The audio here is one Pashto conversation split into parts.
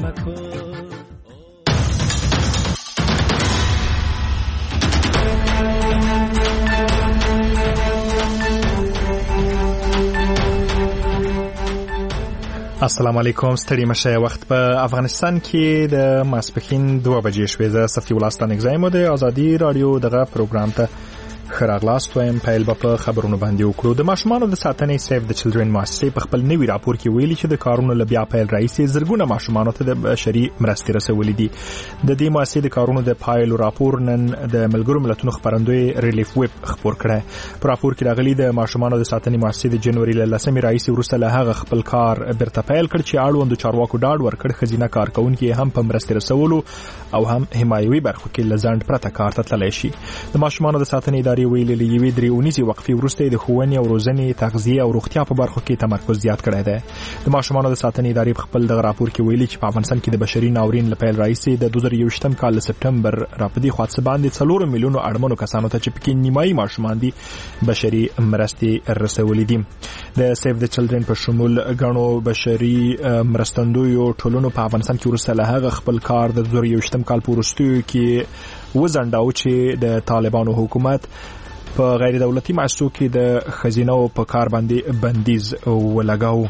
مکو. السلام علیکم. ستړي مشه. وخت په افغانستان کې د ماسپښین 2 بجې شوې. زه صفي الله ستانک زایم د ازادي رادیو دغه پروګرام ته خراغلاست وایم. پیل په خبرونو باندې وکړو. د ماشومانو د ساتنې سیف د چلډرن مؤسسې په خپل نوي راپور کې ویلي چې د کارونو لبیا پیل راځي زرګونه ماشومانو ته د بشري مرستې رسولې دي. د دې مؤسسې د کارونو د پایلو راپور نن د ملګرو ملتونو خبرندوی ریلیف ویب خبر کړه. په راپور کې راغلي د ماشومانو د ساتنې مؤسسې د جنوري له 10مې راځي وروسته له هغه خپل کار برته پیل کړ چې اړوند چارواکو ډاډ ورکړ خزینه کارکونکو هم په مرستې رسولو او هم حمایوي برخو کې لزند پرته کار ته تللی شي. د ماشومانو د ساتنې ادارې ویلي یوې درېونیزې وقفې وروسته د ښوونې او روزنې تغذیه او روغتیا په برخو کې تمرکز زیات کړی دی. د ماشومانو د ساتنې ادارې په خپل دغه راپور کې ویلي چې په افغانستان کې د بشري ناورین له پیل راهیسې د 2021 کال له سپټمبر راپدې خوا څخه باندې 4 میلیونو اړمنو کسانو ته چې پکې نیمایي ماشومان دي بشري مرستې رسولې دي. د سیف د چلډرن په شمول غنو بشري مرستندویو ټولونو په افغانستان کې وروسته له هغه خپل کار د 2021 کال په وروستیو کې وزنډاو چې د طالبانو حکومت په غیر دولتي مؤسسو کې د خزینه او په کار باندې بندیز ولګاو.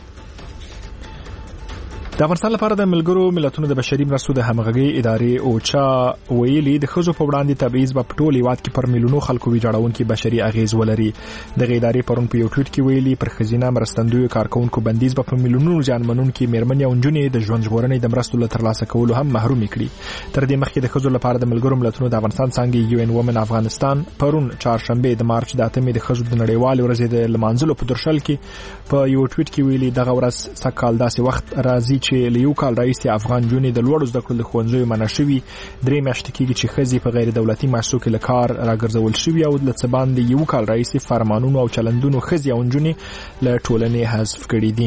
د افغانستان لپاره د ملګرو ملتونو د بشري مرستو د همغږي ادارې اوچا ویلي د خزو په وړاندې تبعیض په ټول هیواد کې پر میلیونو خلکو ویجاړونکي بشري اغیز ولري. دغه ادارې پرون په یو ټویټ کې ویلي پر خزینه مرستندوی کارکونکو بندیز په میلیونونو ځانمنونکي میرمنې او نجونې د ژوند ژغورنې د مرستو له ترلاسه کولو هم محروم کړي. تر دې مخکې د خزو لپاره د ملګرو ملتونو د افغانستان څنګه یو ان وومن افغانستان پرون چهارشنبه د مارچ د 8مې د خزو د نړیوال ورځې د لمانځلو په درشل کې په یو ټویټ کې ویلي دغه ورځ سکهال داسې وخت راځي چې لیو کال رئیس افغان جونې د لوړو زده کړو د ښوونځیو منع شوي 3 میاشتې کېږي چې ښځې په غیر دولتي مؤسسو کې له کار راګرځول شوي او له څه باندې یو کال رئیس فرمانونو او چلندونو ښځې او نجونې له ټولنې حذف کړي دي.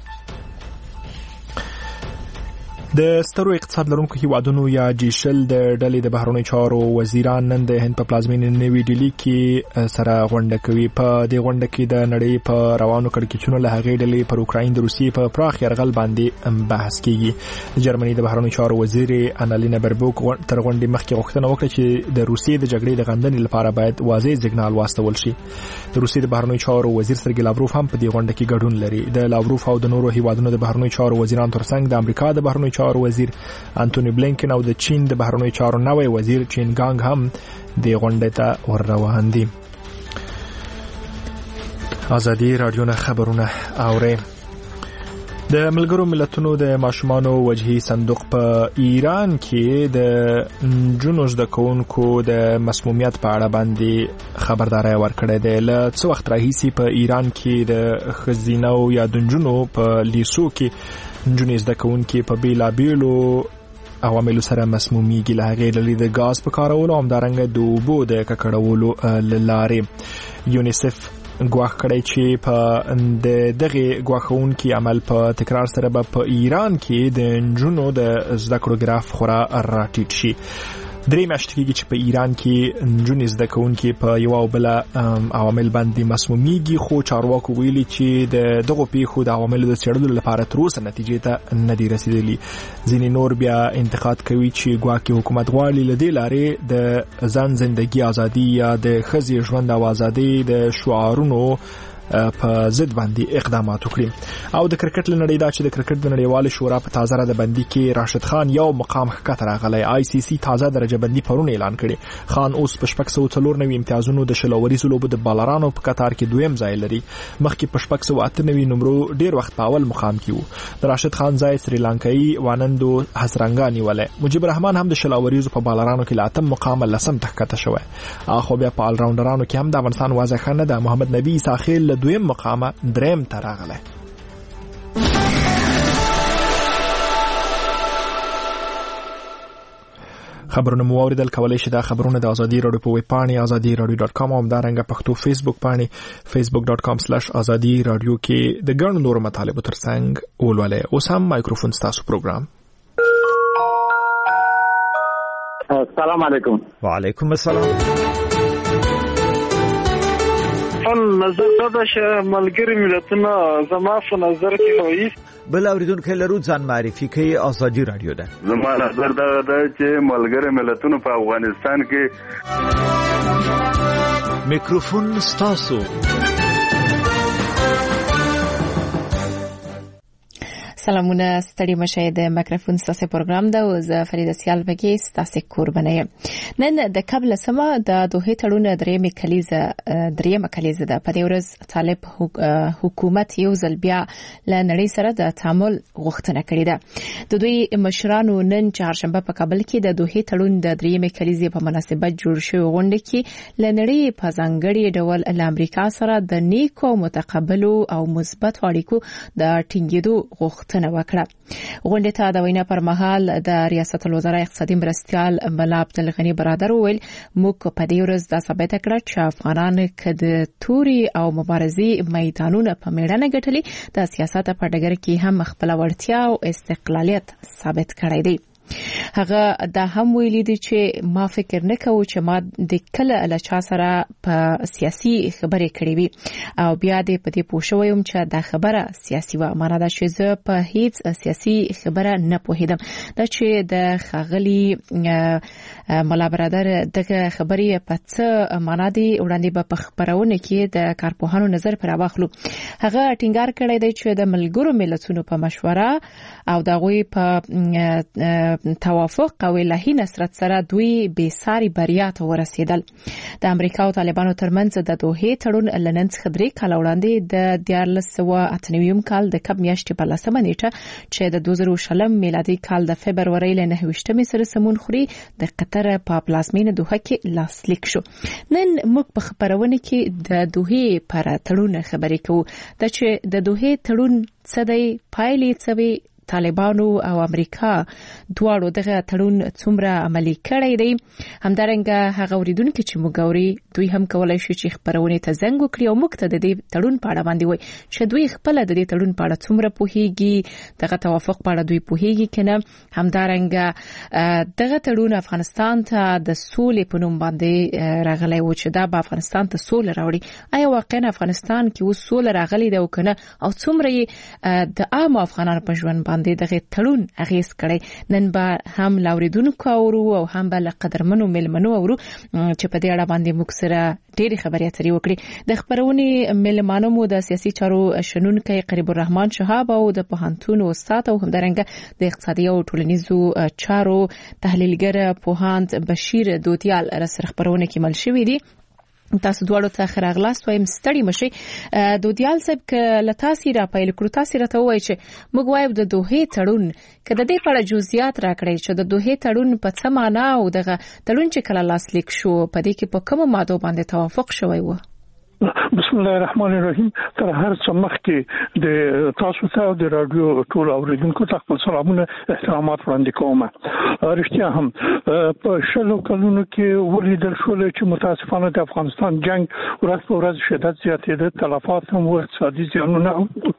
د سترو اقتصاد لرونکو هیوادونو یا جیشل د ډلې د بهرنیو چارو وزیران نن د هند په پلازمینې نوې ډیلي کې سره غونډه کوي. په دې غونډه کې د نړۍ په روانو کړکېچونو له هغې ډلې پر اوکراین د روسیې په پراخ یرغل باندې بحث کیږي. د جرمني د بهرنیو چارو وزیر انالینا بربوک تر غونډې مخکې غوښتنه وکړه چې د روسیې د جګړې د غندنې لپاره باید واضح سیګنال واستول شي. د روسیې د بهرنیو چارو وزیر سرګی لاوروف هم په دې غونډه کې ګډون لري. د لاوروف او د نورو هیوادونو د بهرنیو چارو وزیرانو ترڅنګ د امریکا د بهرنیو چارو وزیر انټونی بلینکن او د چین د بهرنیو چارو نوی وزیر چین ګانګ هم د غونډې ته ور روان دي. ازادي رادیو نه خبرونه اوري. د ملګرو ملتونو د ماشومانو وجهي صندوق په ایران کې د جنونو زده کوونکو د مسمومیت په اړه باندې خبرداري ورکړې ده. له څو وخت راهیسې په ایران کې د خزینه او یا د جنونو په لیسو کې نجونې زده کوونکي په بیلابیلو عواملو سره مسمومیږي. له هغې ډلې د غاز په کارولو او همدارنګه د اوبو د ککړولو له لارې. یونیسف ګواښ کړی چې په دغه ګواښونکي عمل په تکرار سره به په ایران کې د نجونو د زده کړو ګراف خورا راټیټ شي. 3 میاشتې کېږي چې په ایران کې نجونې زده کوونکي په یو او بل عوامل باندې مسمومیږي، خو چارواکو ویلي چې دغه پیښو د عواملو د څېړلو لپاره تر اوسه نتیجې ته نه دي رسیدلي. ځینې نور بیا انتقاد کوي چې ګواکې حکومت غواړي له دې لارې د ځان زندگی ازادي یا د ښځې ژوند او ازادي د شعارونو په ضد باندې اقدامات وکړي. او د کرکټ لنړۍ دا چې د کرکټ د نړیوالې شورا په تازه رده بندي کې راشد خان یو مقام ښکته راغلی. آی سی سی تازه درجه بندي پرون اعلان کړي. خان اوس په 694 امتیازونو د شلوریزو لوبو د بالرانو په قطار کې دویم ځای لري. مخکې په 698 نمبر ډیر وخت په اول مقام کې وو. د راشد خان ځای سریلانکایي وانندو حسرنګانی ولې. مجيب الرحمن هم د شلوریزو په بالرانو کې لاتم مقام لسم تخته شوی. اخو بیا په آل راوندرانو کې هم د افغانستان واضح خانه د محمد نبی ساخیل دویم مقامه دریم تراغله. خبرونه مو اوریدل. کولای شئ دا خبرونه د ازادي رادیو په ویب پاڼې azadi.radio.com او همدارنګه پښتو فیسبوک پاڼې facebook.com/azadi.radio کې د ګڼو نورو مطالبو ترڅنګ ولولئ. اوس هم مایکروفون ستاسو پروګرام. السلام علیکم. وعلیکم السلام. نظر دا چې ملګری ملتونه زما په نظر کې وایي بل اوریدونکو لرو ځان معرفي کوي ازادي رادیو ده. زما نظر دا دی چې ملګری ملتونو په افغانستان کې میکروفون ستاسو. سلامونه ستړي مشه د میکروفون ستاسو پروګرام ده او زه فریده سیال بګی ستاسو قربانه یم. نن د قبل سما د دوه تړون درېمه کلیزه ده. په دې ورځ طالب حکومت یو ځل بیا له نړۍ سره د تعامل غوښتنه کړې ده. د دوی مشرانو نن چهارشنبه په کابل کې د دوه تړون د درېمه کلیزې په مناسبت جوړ شوی غونډه کې له نړۍ په ځانګړي ډول له امریکا سره د نیکو متقابلو او مثبت اړیکو د ټینګېدو غوښتنه وکړه. غونډه ته د وینا پر مهال د ریاست الوزرا اقتصادي مرستيال ملا عبدالغني برادر ویل موږ په دې ورځ د ثابت کړ چې افغانان کده توري او مبارزي میدانونه په میړانه ګټلي د سیاست په ډګر کې هم خپل وړتیا او استقلالیت ثابت کړی دی. هغه دا هم ویلي دي چې ما فکر نه کوم چې ما د کله له چا سره په سیاسي خبرې کړې وي او بیا دې په دې پوښوم چې دا خبره سیاسي و. معنا دا چې زه په هیڅ سیاسي خبره نه پوهیدم. دا چې د خغلی ملا برادر دغه خبرې په څه معنا دي وړاندې په خبرونه کې د کارپوهانو نظر پر واخلو. هغه ټینګار کړی دی چې د ملګرو ملتونو په مشوره او دغه په توافق او الهی نصرت سره دوی به ساري بریا ته ورسېدل. د امریکا او طالبانو ترمنځ د دوه تړون لنن څخه 3 کال وړاندې د 1998 کال د کب میاشتې په 10 نیټه چې د 2020 میلادي کال د فبرवरी له 9 سره سمون خوري د قطر په پلازمینه دوحه کې لاسلیک شو. نن موږ په خبرونه کې د دوه پر تړون خبرې کوو. د چې د دوه تړون څه دی، پایلې څه وي، طالبانو او امریکا دواړو دغه تړون څومره عملي کړی دی. همدارنګه هغه اوریدونکو چې موږ دوی هم کولای شي چې خبرونه ته زنګ وکړي او موږ ته د دې تړون په اړه باندې وایي چې دوی خپل د دې تړون په اړه څومره پوهیږي، دغه توافق په اړه دوی پوهیږي کنه. همدارنګه دغه تړون افغانستان ته د سولې په نوم باندې راغلی و چې دا به افغانستان ته سولې راوړي. آیا واقعا افغانستان کې و سولې راغلی ده او کنه، او څومره د عام افغانانو په ژوند باندې دغه تړون اغیز کړي؟ نن به هم لاوریدونکو او هم به قدرمنو ملمنو اورو چې په دې اړه باندې موږ سره ډېری خبرې اترې وکړي. د خبرونې ملمانو مو د سیاسي چارو شنونکي قریب الرحمن شهاب او د پوهنتون استاد او همدارنګه د اقتصادي او ټولنیزو چارو تحلیلګر پوهاند بشیر دوتیال سره خبرونه کې مل شوې دي. تاسو دواړو ته خراغلاست وایم، ستړي مشي. دودیال صاحب ک لتاسي را پایل کړو، تاسو راته وایي چې موږ وایو د دوه تړون کده د په اړه جزئیات راکړی چې د دوه تړون په څه معنا او دغه تړون چې کله لاسلیک شو په دې کې په کومه ماده باندې توافق شوی و. بسم الله الرحمن الرحیم. تر هر څه مخکې د تاسو ته د رادیو ټول اوریدونکو ته خپل سلامونه احترامات وړاندې کوم. رښتیا هم په شلو کلونو کې ولیدل شول چې متاسفانه د افغانستان جنگ ورځ په ورځ شدت زیاتېده، تلفات هم او اقتصادي زیانونه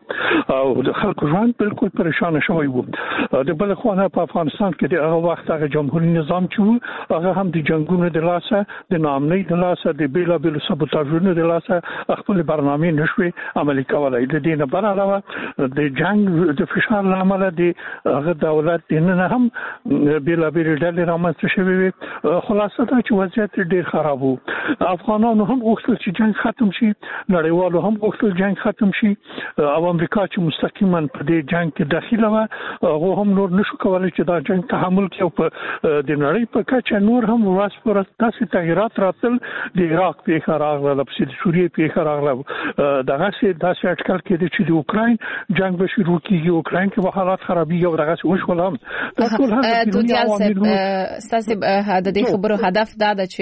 او د خلکو ژوند بالکل پریشان شوی وو. د بل خوا په افغانستان کې د هغه وخت هغه جمهوریت نظام چې هغه هم د جنگونو د لاسه، د ناامنۍ د لاسه، د بیلابیلو سبوتاژونو د لاسه خپل برنامه نشوي عملي کولای. د دې نه بل علاوه د جنگ د فشار لامل د هغه دولت نه هم بیلابیل ډلې رامنځته شوې وي. خلاصه دا چې وضعیت ډېر خراب وو. افغانانو هم غوښتل چې جنگ ختم شي، نړیوالو هم غوښتل جنگ ختم شي، او امریکا چې مستقیما په دې جنگ کې داخله و هغه هم نور نشو کولای چې دا جنگ تحمل کړي. او په د نړۍ په کچه نور هم ورځ پر ورځ داسې تغیرات راتل. د عراق پیښه راغله، د سوریې پیښه راغله، دغه څه داسې اټکل کېده چې د اوکراین جنگ به شروع کیږي، اوکراین کې به حالات خرابېږي او دغه څه وشول. هم دا ټول هم دوتیال صاحب ستاسو د دې خبرو هدف دا ده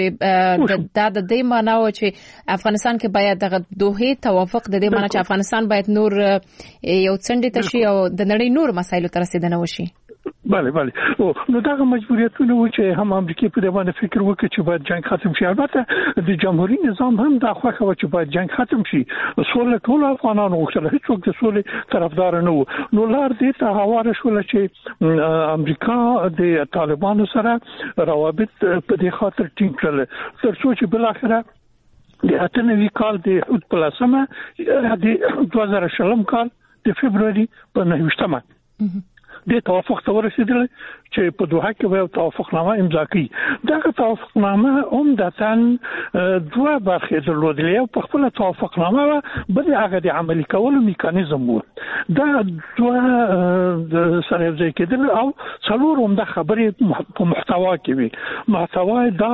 چې د دې معنا و چې افغانستان کې باید دغه دوه توافق د دې معنا چې افغانستان باید نور یو څنډه ته شي او د نړۍ نور مسایلو ته رسیدنه وشي. بله نو دغه مجبوریتونه و چې هم امریکا په دې باندې فکر وکړي چې باید جنگ ختم شي. البته د جمهوریت نظام هم دا خوښه و چې باید جنگ ختم شي. سولې ټول افغانانو غوښتل، هیڅوک د سولې طرفدار نه و. نو لار دې ته هواره شول چې امریکا د طالبانو سره روابط په دې خاطر ټینګ کړل تر څو چې بل اخره د 98 کال د حدود پلاسمه د 2020 کال د فبراير په 9 د توافق ته ورسېدل چې په دوحه کې به توافقنامه امضا کړي. دا توافقنامه عمدتاً دوه برخې درلودلې. یو په خپل توافقنامه بل هغه د عملي کولو میکانیزم وو. دا دوه د سره ځای کېدل او څلور عمده خبرې په محتوا کې وي. محتوا دا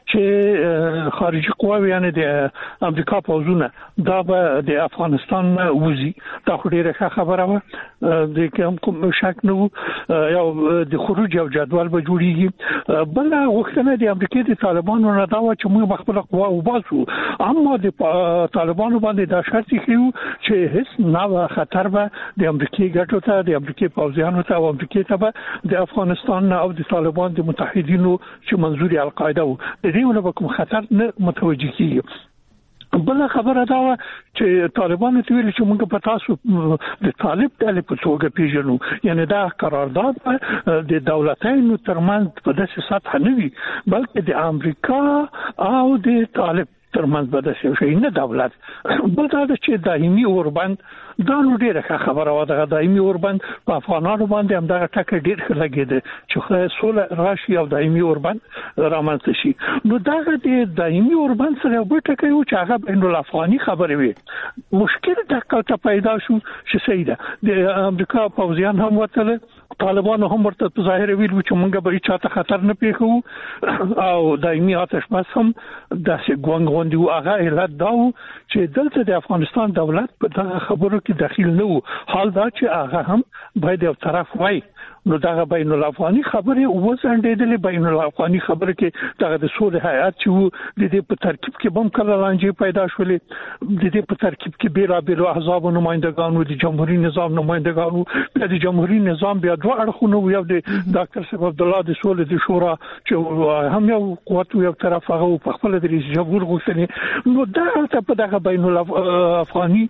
چې خارجي قواوې یعنی د امریکا پوځونه دا به د افغانستان وزي. دا خو ډیره ښه خبره وه، د کوم شک نه وو. یو د خروج او جدول به جوړیږي. بل غوښتنه د امریکا د طالبانو نه دا و چې موږ خپل قوا وباسو، اما د طالبانو باندې دا شرط کیو چې هیڅ نوې خطر به د امریکا ګټو ته، د امریکا پوځیانو ته او امریکا ته به د افغانستان او د طالبان د متحدینو چې منظوري القاعده وو د دې نه کوم خطر نه متوجه کیږي. بل خبره دا و چې طالبان ته ویل چې موږ په تاسو د طالب ډلې په توګه پیژنو، یعنی دا قرارداد د دولتونو ترمنځ په داسې سطح نه وي بلکې د امریکا او د طالب ترمنځ به داسې شي نه دولت. بل دا چې دایمي اوربند دا نو ډیره خبره و. دا دایمي اوربند په افغانانو باندې هم دا ټکه ډیر لګیده چې سوله راشي او دایمي اوربند رامنځته شي. نو دا د دایمي اوربند سره یو ټکه یو چې هغه بین الافغاني خبره وي. مشکل دا کله پیدا شو چې سیده د امریکا پوځیان هم وتل، طالبانو هم ورته په ظاهر ویلو چې موږ به چاته خطر نه پیښو او دایمي آتش بس هم داسې ګونګوندي. هغه علت دا و چې دلته د افغانستان دولت په دغه خبرو کې داخل نه وو. حال دا چې هغه هم باید یو طرف وای. نو دا بین الافغاني خبره وسنډېدلې. بین الافغاني خبره کې دا د سولې هیئات چې د دې په ترکیب کې بم کله لانجې پیدا شولې، د دې په ترکیب کې بیلابیل احزاب نمائندگانو، د جمهوریت نظام نمائندگانو، د جمهوریت نظام بیا دوه اړخونه، یو د ډاکټر صاحب عبد الله د سولې د شورا چې هم یو قوت یو طرف هغه په خپل د رئیس جمهور غوښتنې. نو دا ته په دغه بین الافغاني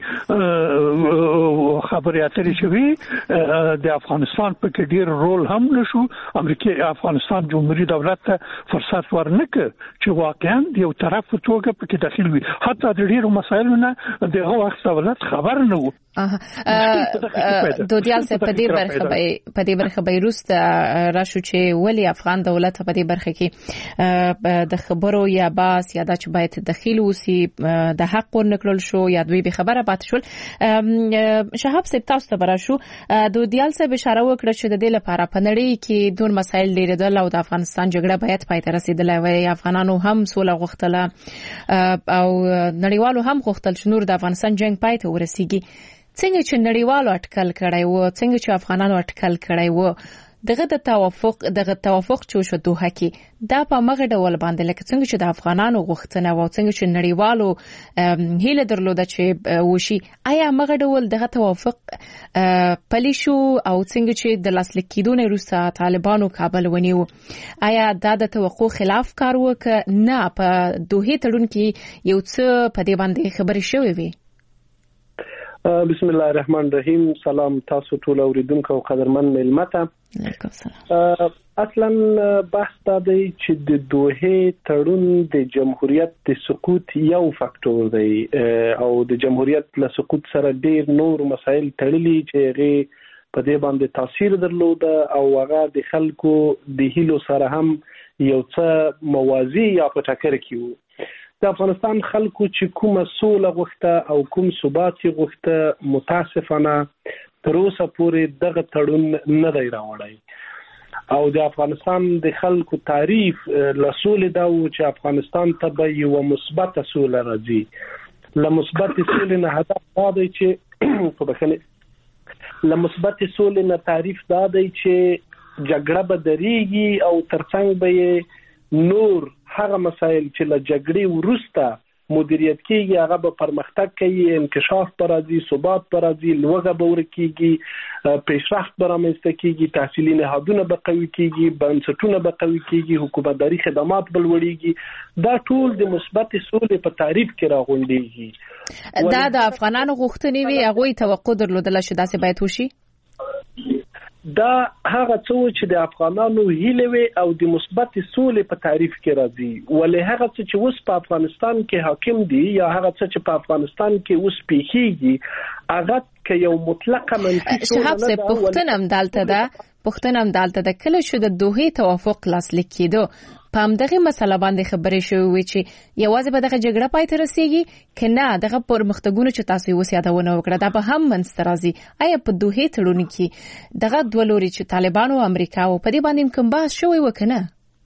خبرې اترې شوي د افغانستان په کې ډیر رول هم نشو. امریکا افغانستان جمهوریت دولت ته فرصت ورنکړ چې واقعا یو طرف په توګه پکې داخل وي. حتی د ډیرو مسایلو نه دغه وخت دولت خبر نه و. دودیال سے په دې برخه بیروست راشو چې ولی افغان دولت په دې برخه کې د خبرو یا باس یا د چې باید داخل وسی د حق ورنکړل شو یا دوی به خبره پات شول. شهاب صاحب تاسو ته براشو دودیال سے اشاره وکړه چې د دې لپاره په نړۍ کې دون مسایل لیدل او د افغانستان جګړه باید پای ته رسیدلای وي. افغانانو هم سوله غوښتله او نړیوالو هم غوښتل چې نور د افغانستان جنگ پای ته ورسیږي. څنګه چې نړیوالو اټکل کړای وو، څنګه چې افغانانو اټکل کړای وو، دغه توافق چې شو دوحه کې دا په مغه ډول باندې لکه څنګه چې د افغانانو غوښتنه و، څنګه چې نړیوالو هیله درلوده چې وشي، آیا مغه ډول دغه توافق پلی شو او څنګه چې د لاسلیک کېدو نه وروسته طالبانو کابل ونیو، آیا دا د توقع خلاف کار وکړ؟ نه، په دوحه تړون کې یو څه په دې باندې خبرې شوې وي. بسم الله الرحمن الرحیم. سلام تاسو ټول اوریدونکو او قدرمن ملمته. وعلیکم السلام. اصلا بحث دا دی چې د دوحه تړون د جمهوریت د سقوط یو فاکټور دی او د جمهوریت له سقوط سره ډیر نور مسایل تړلي چې هغه په دې باندې تاثیر درلوده او هغه د خلکو د هیلو سره هم یو څه موازی یا په ټکر کې وو. د افغانستان خلکو چې کومه سوله غوښته او کوم ثبات غوښته متاسفانه تر اوسه پورې دغه تړون نه دی راوړی او د افغانستان د خلکو تعریف له سولې دا و چې افغانستان ته به یو مثبت سوله راځي. له مثبت سولې نه هدف دا دی چې په بخښنه له مثبت سولې نه تعریف دا دی چې جګړه به درېږي او ترڅنګ به نور هغه مسایل چې له جګړې وروسته مدیریت کیږي هغه به پرمختګ کوي، انکشاف به راځي، ثبات به راځي، لوږه به ورکیږي، پیشرفت به رامنځته کیږي، تحصیلي نهادونه به قوي کیږي، بنسټونه به قوي کیږي، حکومتداري خدمات به لوړیږي. دا ټول د مثبت سولې په تعریف کې راغونډيږي. دا د افغانانو غوښتنې وي، هغه توقع درلودل چې داسې باید وشي. دا هغه څه چې د افغانانو هیله وي او د مثبت سولې په تعریف کې راځي. ولې هغه څه چې اوس په افغانستان کې حاکم دي یا هغه څه چې په افغانستان کې اوس پیښیږي هغه که یو مطلقه منفي شهاب صاحب پښتنه هم دالته ده کله چې د دوحې توافق لاسلیک کېدو په همدغه مسله باندې خبرې شوې وي چې یوازې به دغه جګړه پای ته رسیږي کنه دغه پرمختګونه چې تاسو یې وسیادونه وکړه دا به هم منځته راځي. آیا په دوحې تړون کې دغه دوه لوري چې طالبان او امریکا او په دې باندې کوم بحث شوی وکنه؟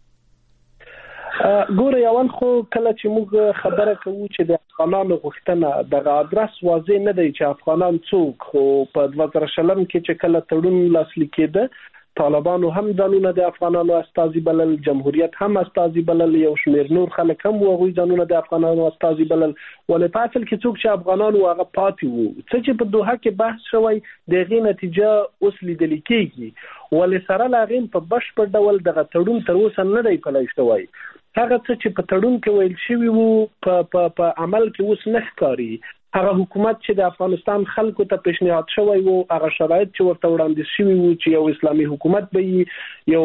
ګوره اول خو کله چې موږ خبره کوو چې د افغانانو غوښتنه دغه ادرس واضح نه دی چې افغانان څوک، خو په 2000 کې چې کله تړون لاسلیک کېده طالبانو هم ځانونه د افغانانو استازي بلل، جمهوریت هم استازي بلل، یو شمېر نور خلک هم وغوي ځانونه د افغانانو استازي بلل، ولې په اصل کې څوک چې افغانانو هغه پاتې وو. څه چې په دوحه کې بحث شوی دغه نتیجه اوس لیدل کېږي، ولې سره لاغین په بشپړ ډول دغه تړون تر اوسه نه دی پلی شوی. هغه څه چې په تړون کې ویل شوی وو په عمل کې اوس نه ښکاري. هغه حکومت چې د افغانستان خلکو ته پیشنهاد شوی وو، هغه شرایط چې ورته وړاندې شوی وو چې یو اسلامي حکومت به یو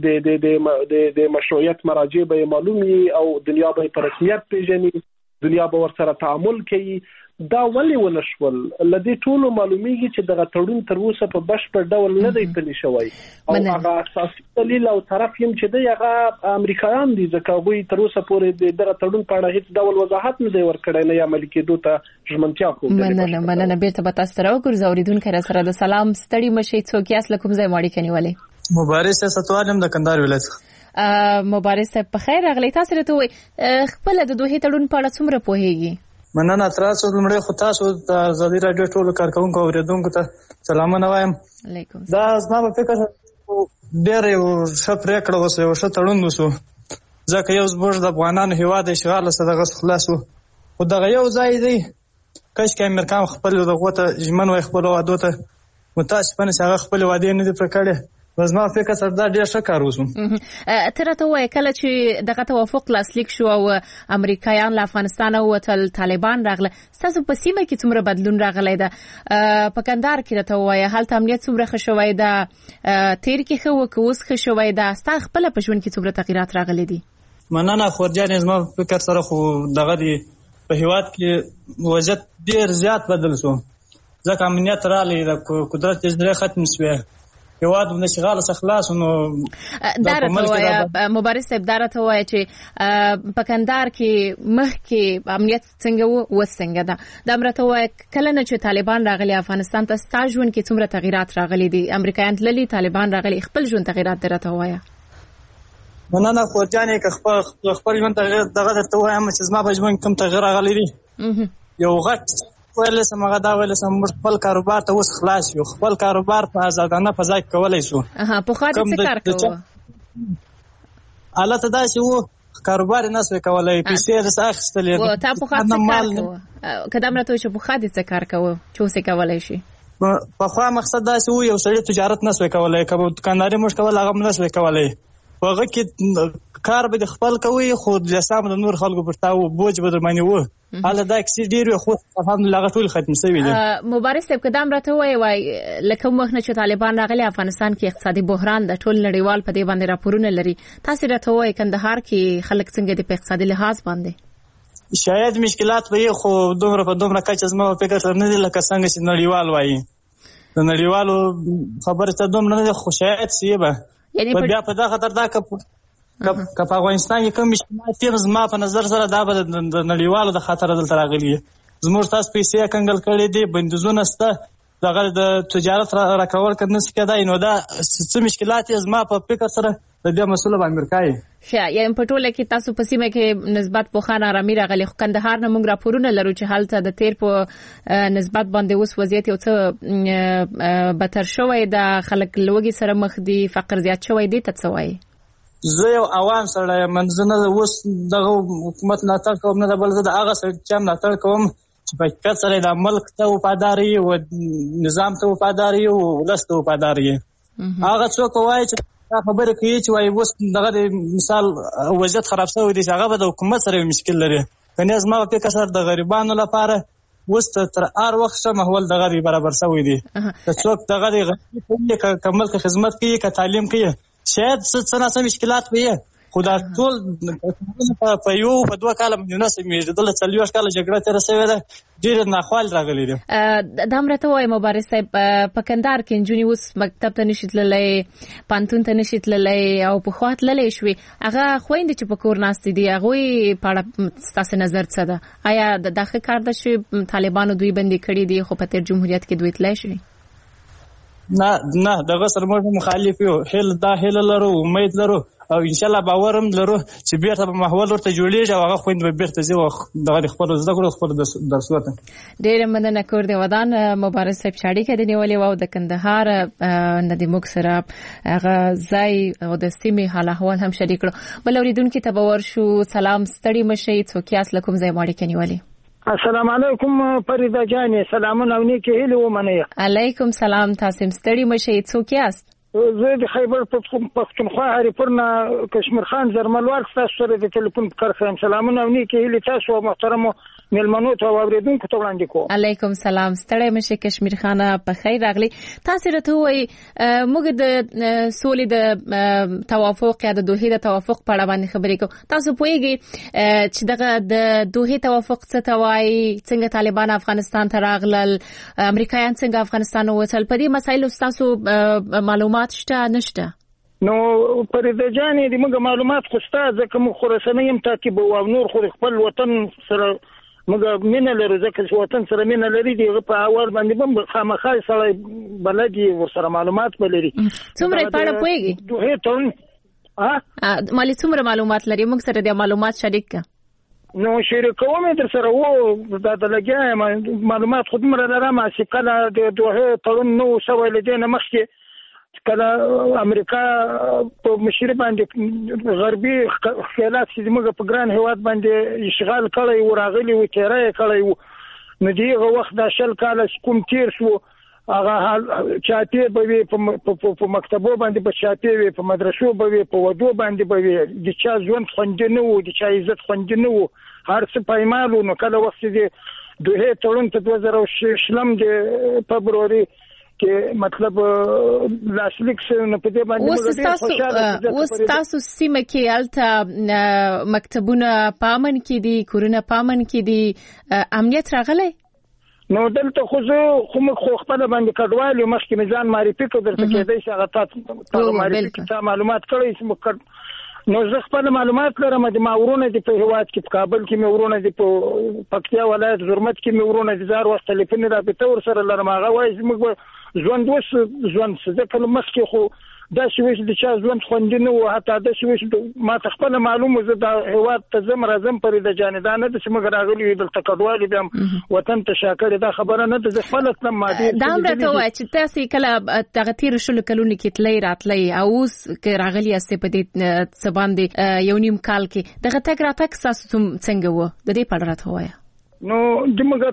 د مشروعیت مراجع به معلوم وي او دنیا به په رسمیت پیژني، دنیا به ورسره تعامل کوي، دا ولې ونشول؟ لدې ټولو معلومیږي چې دغه تړون تر اوسه په بشپړ ډول نه دی پلی شوی او هغه اساسي دلیل او طرف هم چې دی هغه امریکایان دي، ځکه هغوی تر اوسه پورې دغه تړون په اړه هیڅ ډول وضاحت نه دی ورکړی نه یې عملي کېدو ته ژمنتیا کوي. مننه بیرته به تاسو سره وګورځو. اوریدونکو سره د سلام ستړي مشي څوک یاست له کوم ځای ماړي کنيولې؟ مبارز سیاستوالم د کندهار ولایت. مبارز صاحب په خیر راغلی. تاسو راته وایي خپل د دوحې تړون په اړه څومره پوهیږي؟ مننه. تاسو لمړی خو تاسو د ازادي رادیو ټولو کارکونکو او اوریدونکو ته سلامونه وایم. علیکم. دا زما په فکر ډېر یو ښه پریکړه وسو، یو ښه تړون وسو، ځکه یو زموږ د افغانانو هیواد اشغال څخه دغه خلاصو، خو دغه یو ځای دی کاشکې امریکا خپل دغه ته ژمن وای خپل وعده ته متاسفانه هغه خپل وعده نه دی پر کړی. زما فکر سره دا ډېر ښه کار وسو. ترته وای کله چې دغه توافق لاسلیک شو او امریکایان له افغانستان او طالبان راغله، تاسو په سیمه کې څومره بدلون راغلی ده؟ په کندهار کې راته وای هلته امنیت څومره ښه شوی ده؟ تیر کې ښه و که اوس ښه شوی ده؟ ستا خپله په ژوند کې څومره تغیرات راغلي دي؟ مننه خورجانې. زما فکر سره خو دغه دی په هیواد کې وضعیت ډېر زیات بدل شو، ځکه امنیت راغلی، د قدرت اجرا ختم شوی، هیواد د اشغال څخه خلاص. نو مبارز صاحب دارته وای چې په کندهار کې مخکې امنیت څنګه و څنګه ده؟ دا مرته وای کله نه چې طالبان راغلي افغانستان ته ستا ژوند کې څومره تغیرات راغلي دي؟ امریکایان تللي، طالبان راغلي، خپل ژوند تغیرات درته وای. مننه خورجانې که خپل ژوند تغیر دغه درته وایم چې زما په ژوند کوم تغیر راغلی دی. یو غټ ویل سم هغه دا ویل سم موږ خپل کاروبار ته اوس خلاص یو، خپل کاروبار په آزادانه فضا کې کولای شو. په خاطر څه کار کوو؟ حالت دا چې وو کاروبار نه سوي کولای، پیسې د اخیستلې. او تا په خاطر څه کار کوو؟ کدام راته چې په خاطر څه کار کوو چې اوس کولای شي؟ په خوا مقصد دا چې وو یو سړی تجارت نه سوي کولای، کبه دکانداري موږ کول هغه نه سوي کولای، هغه کې کار به خپل کوي، خو د سم د نور خلکو پر تاو بوج به درمنې وو. حالا دا کسي ډیر خو الحمدلله ټول ختم شوی دی. مبارز صاحب کدام راته وای لکه مخنه چې طالبان راغلي افغانستان کې اقتصادي بحران د ټول نړیوال په دې باندې راپورونه لري، تاسو راته وای کندهار کې خلک څنګه د اقتصادي لحاظ باندې؟ شاید مشکلات به خو دومره په دومره کچه زما په فکر سره نه دي لکه څنګه چې نړیوال وایي. د نړیوالو خبره ته دومره نه دي، خو شاید سی به بیا په دا خطر دا که په افغانستان کې کوم مشکلات دي زما په نظر سره دا به د نړیوالو د خطر دلته راغلي. زموږ تاسو پیسې کنګل کړي دي، بندیزونه شته، دغه د تجارت راکول کنه څه کېدای، نو دا څه مشکلات زما په فکر سره د دې مسله باندې امریکایي یعنی په ټوله کې تاسو په سیمه کې نسبت په خان آرامي راغلي، خو کندهار نه موږ راپورونه لرو چې هلته د تیر په نسبت باندې اوس وضعیت یو څه بدتر شوی د خلک لوګي سره مخ دي، فقر زیات شوی دی. ته څه وایي؟ زه یو عوام سره منځنه اوس دغه حکومت ملاتړ کوم نه، بل زه د هغه سره چې ملاتړ کوم چې په حقیقت سره د ملک ته وفادار یي او نظام ته وفادار یي او ولس ته وفادار یي. هغه څوک وایي چې خبره کوي چې وایي اوس دغه مثال وضعیت خراب شوی دی، هغه به د حکومت سره مشکل لري. کنه زما په فکر سره د غریبانو لپاره اوس تر هر وخت ښه ماحول دغه برابر شوی دی. څوک دغه غریب کوي که ملک خدمت کوي که تعلیم کوي، شاید څه نه څه مشکلات وي خو دا ټول په یو په دوه کال یونس میډل 40 کال جګړه تر سوي ده ډیر ناخوال راغلي دي. دا امرته وای مبارز صاحب په کندهار کې جونی اوس مکتب ته نشي تللی، پانتون ته نشي تللی او په خوا تللی شوي، هغه خويندې چې په کور ناستې دي هغه په اړه ستاسو نظر څه ده؟ آیا دغه کار د شي طالبانو دوی بندي کړی دي خو په تیر جمهوریت کې دوی تللی شي؟ نه دغه سره موږ مخالف یو. هیله لرو، امید لرو او ان شاء الله باور هم لرو چې بیرته په محول ورته جوړیږي او هغه خويند به بیرته ځي او دغه خپل زده کړو خپل درسونه. ډېر مننه کور دی ودان مبارز صاحب شاړي کې دی نیولې او د کندهار ندی موږ سره هغه ځای او د سیمې حال احوال هم شریک کړو. بل اوریدونکو ته باور شو. سلام ستړي مشي څوک یاس لکم ځای ماړي کې نیولې. السلام علیکم فریدا جانې، سلامونه او نیکه هیله ومنه. علیکم سلام. تاسو ستړي مشي څوک یاست؟ زه د خیبر پختونخوا هریپورنا کشمیر خان زرملوال تاسو سره د ټلیفون پر خیم. سلامونه او نیکه هیله تاسو محترم ملمنو ته اوریدونکو ته وړاندې کوم. علیکم سلام. ستړي مشه کشمیر خان په خیر راغلی. تاسو راته وای موږ د سولې د توافق یا د دوحې د توافق په اړه باندې خبرې کوو. تاسو پوهیږئ چې دغه د دوحې توافق څه ته وایي، څنګه طالبان افغانستان ته راغلل، امریکایان څنګه افغانستان ووتل، په دې مسایلو تاسو معلومات شته نشته؟ نو پرېده جانې د موږ معلومات خو شته ځکه موږ خو رسنۍ هم تعقیب او نور خو خپل وطن سره موږ مینه لرو ځکه چې وطن سره مینه لري دغه په اول باندې هم خامخا سره بلدي ورسره معلومات بلري. څومره پاره پويږي دوه ټون مالي څومره معلومات لري موږ سره د معلومات شریک کا نو شریکوم در سره وو د لګیا معلومات خود مر لرم چې کله د دوه ټون نو سوي لدينه مخکې کله امریکا په مشري باندې غربي خیالات چې موږ په ګران هواد باندې اشغال کړی و راغلی و تیرای کړی و نو دیغه وخت د شل کال کوم تیر شو هغه چاپی به په مکتبو باندې په چاپی وي په مدرسو به وي په ودو باندې به وي د چا ژوند خوندنه وو د چا عزت خوندنه وو هر څه پایمالو. نو کله وخت دې دوه تړون ته 2006 د فبرवरी کې مطلب لاسلیک سره په دې باندې اوس تاسو سیمه کې الته مکتبونه پامن کې دي، کورونه پامن کې دي، امنیت راغلی؟ نو دلته خو خپل باندې کډوالي مخکې میزان معرفي کو درته کېدای شي هغه تاسو معرفي معلومات کړئ. نو زه خپل معلومات لرم د ماورونه د په هواد کې په کابل کې مورونه د په پکتیا ولایت زرمت کې مورونه د زار وخت ټلیفون رابطه ور سره لرم. هغه وایي موږ ژوند څه کله مخکې خو دا شویش د چا ژوند خوندنه او حتی دا شویش ما خپل معلومه زه د هواد ته زم راځم پرې د جانیدانه د سیمه راغلی د تکډوالي بیا وطن ته شاکړه دا خبره نه د خپل اسلام ماده دا امرته وای چې تاسو کله تغتیر شل کلونی کې تلای راتلای او اوس کې راغلی است په دې سباندې یو نیم کال کې دغه تک راتک تاسو څنګه و د دې په اړه راته وای؟ نو دمغه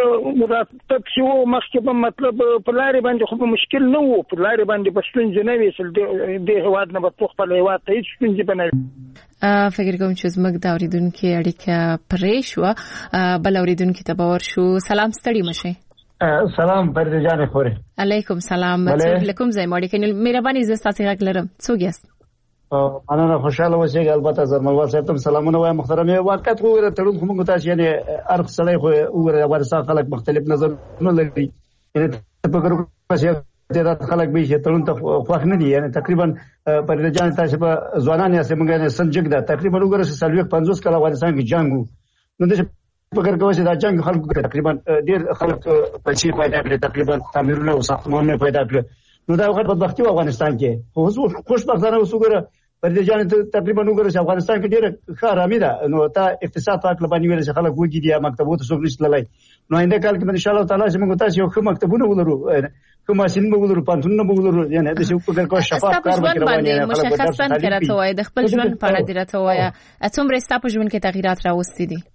تک شو مخکې په مطلب په لارې باندې خو مشکل نه وو، په لارې باندې بسلون جنوي سل د هواد نه په خپل هواد ته هیڅ څنګه بنوي. فکر کوم چې زموږ د اوریدونکو اړیکه پرې شو. بل اوریدونکو ته باور شو. سلام ستړي مشه. سلام فرید جان خوري. علیکم سلام. علیکم زای ماړي کنه مهرباني زه تاسو غږ لرم. څوک یاست؟ انا خوشاله اوسېږم. البته زموږ صاحب ته سلامونه وایم محترم. واقعیت خو ورته تړون کوم تاسو یعنی ارخ سړی خو وګوره افغانستان خلک مختلف نظرونه لري. یعنی په ګرو چې دا خلک به چې تړون ته خوښ نه دي. یعنی تقریبا پر جان تاسو په ځوانان یې سمګا نه سنجګ ده تقریبا وګوره 50 کال افغانستان کې جنگ وو. نو د فکر کوي چې دا جنگ خلکو تقریبا ډیر خلک په شي پیدا کړل، تقریبا تعمیرونه او ساختمانونه پیدا کړل. نو دا وخت بدبختی و افغانستان کې خو خوشبختانه وسوګره پر دې جان تقریبا وګوره چې افغانستان کې ډېر ښه آرامي ده. نو تا اقتصاد پاک لبانی ویل چې خلک وګړي دي مکتبونو ته څوک نشي تللی. نو آینده کال کې ان شاء الله تعالی چې موږ تاسو یو ښه مکتبونه ولرو، کوم ماشين ولرو، پانتونونه ولرو. یعنی د څه فکر کوم شفاف کار وکړو. یعنی مشخصا کړه وای د خپل ژوند په اړه درته وای څومره ستاسو ژوند کې تغیرات راوستي دي؟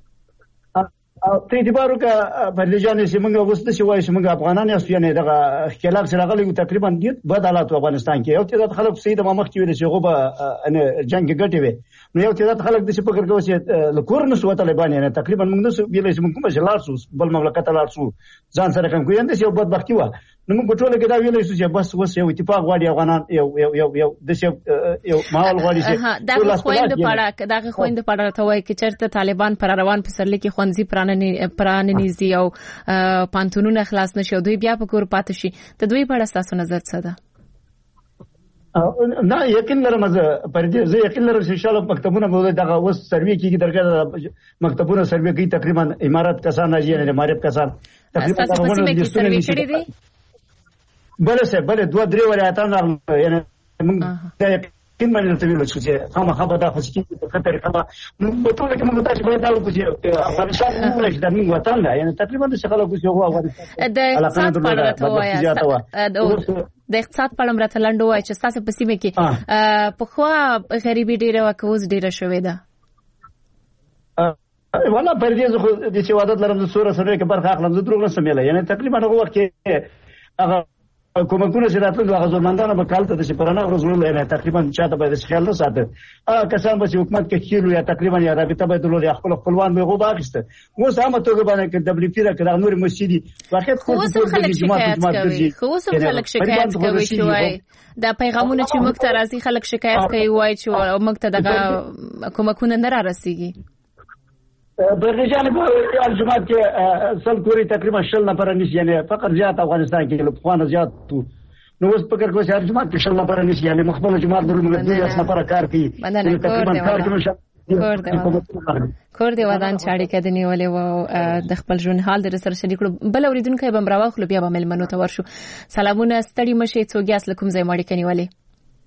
ته اعتبار وکړه پر جان چې موږ اوسته چې وایي چې موږ افغانان یو یعنی دغه اختلاف سره غلي تقریبا ډیر بد حالات افغانستان کې. یو تعداد خلک سید مامخ کې ویل چې غوبه ان جنگ ګټي وي. نو یو تعداد خلک د څه فکر کوي چې لکور نسو طالبان یعنی تقریبا موږ نسو ویل چې موږ کوم جلال سو بل مملکت لار سو ځان سره کوم کوي اند چې یو بدبختی و. نو موږ ټول کې دا ویلای شو چې بس وس یو اتفاق غواړي افغانان یو د یو ماحول غواړي چې دا خويند په اړه ته وایي چې چرته طالبان پر روان پسرلي کې خوندزي پراننيزي او پانتونونه خلاص نشي دوی بیا په کور پاتې شي ته دوی په اړه تاسو نظر څه ده؟ نه یقین لرم زه یقین لرم چې ان شاء الله مکتبونه به دغه اوس سروې کیږي درګه مکتبونه سروې کوي تقریبا امارات کسان راځي نه معرف کسان تقریبا سروې کړي دي بل 2-3 ولایتونه یعنی موږ یقین باندې ته ویل چې خامخا به دا خصوصي په طریقه موږ ټول کې موږ تاسو باید دا وکړو افغانستان موږ د موږ وطن دی یعنی تقریبا د شغله کوي هو افغانستان د اقتصاد په اړه ته وایي د اقتصاد په اړه مرته لاندو وایي چې تاسو په سیمه کې په خو غریبي ډیره وکوز ډیره شوې ده ولا پر دې زه د سوادت لرم د سوره سره کې برخه اخلم زه دروغ نه سمېله یعنی تقریبا هغه وخت کې هغه کومکونه چې راتلل هغه ځوانانو به کالته د شپرانه ورزول نه تقریبا چاته به خیال نه ساته کسان به حکومت کې کیلو یا تقریبا یا رابطه به دلول خپل خپلوان به غو باغسته مو سمه توګه باندې کې دبليو پی را کړه نور مسجدي واخې خو خلک شکایت کوي چې وای دا پیغامونه چې موږ ته راځي خلک شکایت کوي وای چې موږ ته دغه کومکونه نه را رسیږي برجانب الجماعت کې سل کوری تقریبا 10 نفر نشي یعنی فقط زیات افغانستان کې لپاره زیات نو اوس فکر کوم چې الجماعت کې 10 نفر نشي یعنی مخبل جماعت درو موږ 10 نفر کار کوي تقریبا کار کوي کور دی ودان چاړي کې د نیولې و د خپل ژوند حال در سره شریک بل اوریدونکو به مراوه خو بیا به ملمنو ته ورشو سلامونه ستړي مشه څوګیاس لکم زې ماړي کنيولې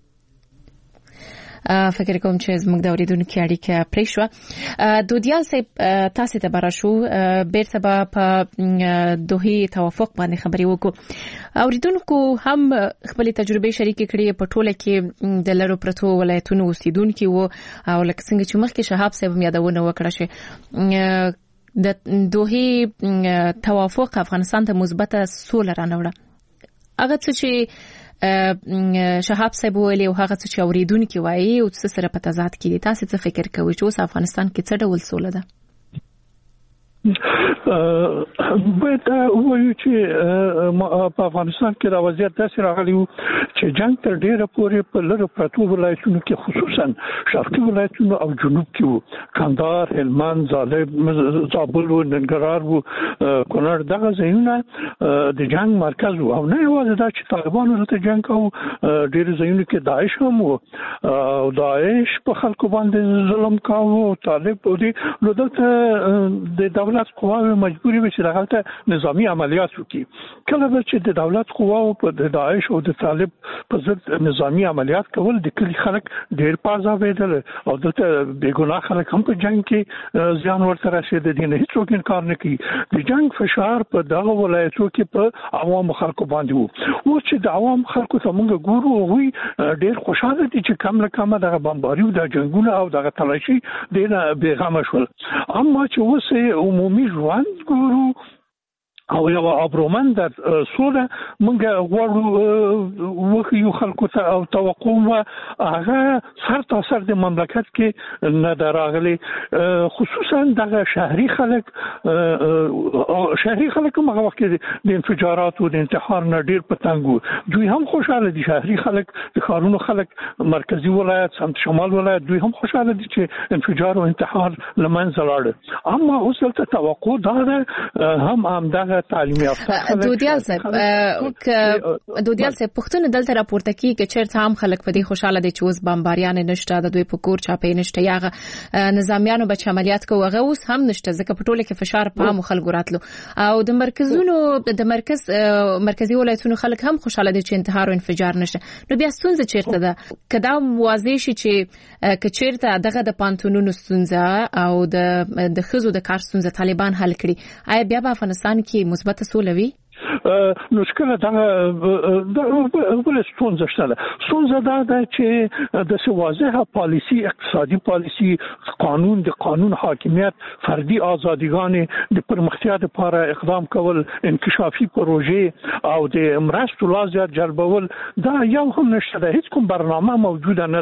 فکر کوم چې زموږ د اوریدونکو اړیکه پرې شو دودیال صاحب تاسو ته براشو بیرته په دوه توافق باندې خبري وکړو اوریدونکو هم خپل تجربه شریک کړي په ټوله کې د لړو پرتو ولایتونو اوسیدونکو او لکه څنګه چې مخکې شهاب صاحب یادونه وکړه چې د دوه توافق افغانستان ته مثبت سوله رانوړه هغه چې شهاب صاحب ویلي او هغه څه چې اوریدونکو وایي او څه سره په تضاد کې دي تاسو څه فکر کوئ چې اوس افغانستان کې څه ډول سوله ده باید وایو چې په افغانستان کې دا وضعیت داسې راغلی و چې جنگ تر ډیره پورې په لږ پرتو ولایتونو کې خصوصا شرقي ولایتونو او جنوب کې و کندهار هلمند زابل و ننګرهار و کونړ دغه ځایونه د جنگ مرکز و او نه یوازې دا چې طالبانو ته جنگ او ډیر ځایونه کې داعش هم و او داعش په خلکو باندې ظلم کاوه او طالب او نو دلته د دولت قواوی مجبوری وي چې دغه نظامی عملیات وکړي کله چې د دولت قواو په داعش او د طالب په ضد نظامی عملیات کول د کلی خلک ډیر پازاویدل او دلته بیګناه خلک هم په جنگ کې ځان ورته رسیدل دي نه هیڅوک انکار نه کوي د جنگ فشار په دغه ولایتو کې په عوام خلکو باندې وو او چې د عوام خلکو ته موږ ګورو وي ډیر خوشاله دي چې کم له کم دغه بمباریو د جنگونو او دغه تلاشي ډیر بیغمه شول اما چې وسه عمومي ژوند ګورو او یو ابرومن د سوله موږ غواړو وخیو خلکو ته او توقع هغه سر تاسو د مملکت کې نه دراغلي خصوصا د شهري خلک هغه وخت د انفجارات او د انتحار نه ډیر پتنګو دوی هم خوشاله دي شهري خلک د خارونو خلک مرکزی ولایت سمت شمال ولایت دوی هم خوشاله دي چې انفجار او انتحار لمنځه لاړ اما اوس ته توقع دا هم دغه تعلیم یافته دودیال صاحب پښتون دلته راپورته کی چې چیرته هم خلک په دې خوشاله دي چې اوس بمباریان نشته د دوی په کور چاپې نشته یاغه نظامیانو بچ عملیات کوي هغه اوس هم نشته ځکه په ټوله کې فشار په هم خلکو راتلو او د مرکزی ولایتونو خلک هم خوشاله دي چې انتحار او انفجار نشته نو بیا ستونزه چیرته ده کدا واضح شي چې چیرته دغه د پانتونونو ستونزه او د خزو د کار ستونزه طالبان حل کړي آیا بیا په افغانستان کې مثبت سولوي نو څنګه دا بل ستونزه شته ستونزه دا چې د واضحه پالیسی اقتصادي پالیسی د قانون حاکمیت فردي ازاديګان د پرمختیا لپاره اقدام کول انکشافي پروژې او د مرستو لازم جلبول دا یو هم نشته هیڅ کوم برنامه موجوده نه ده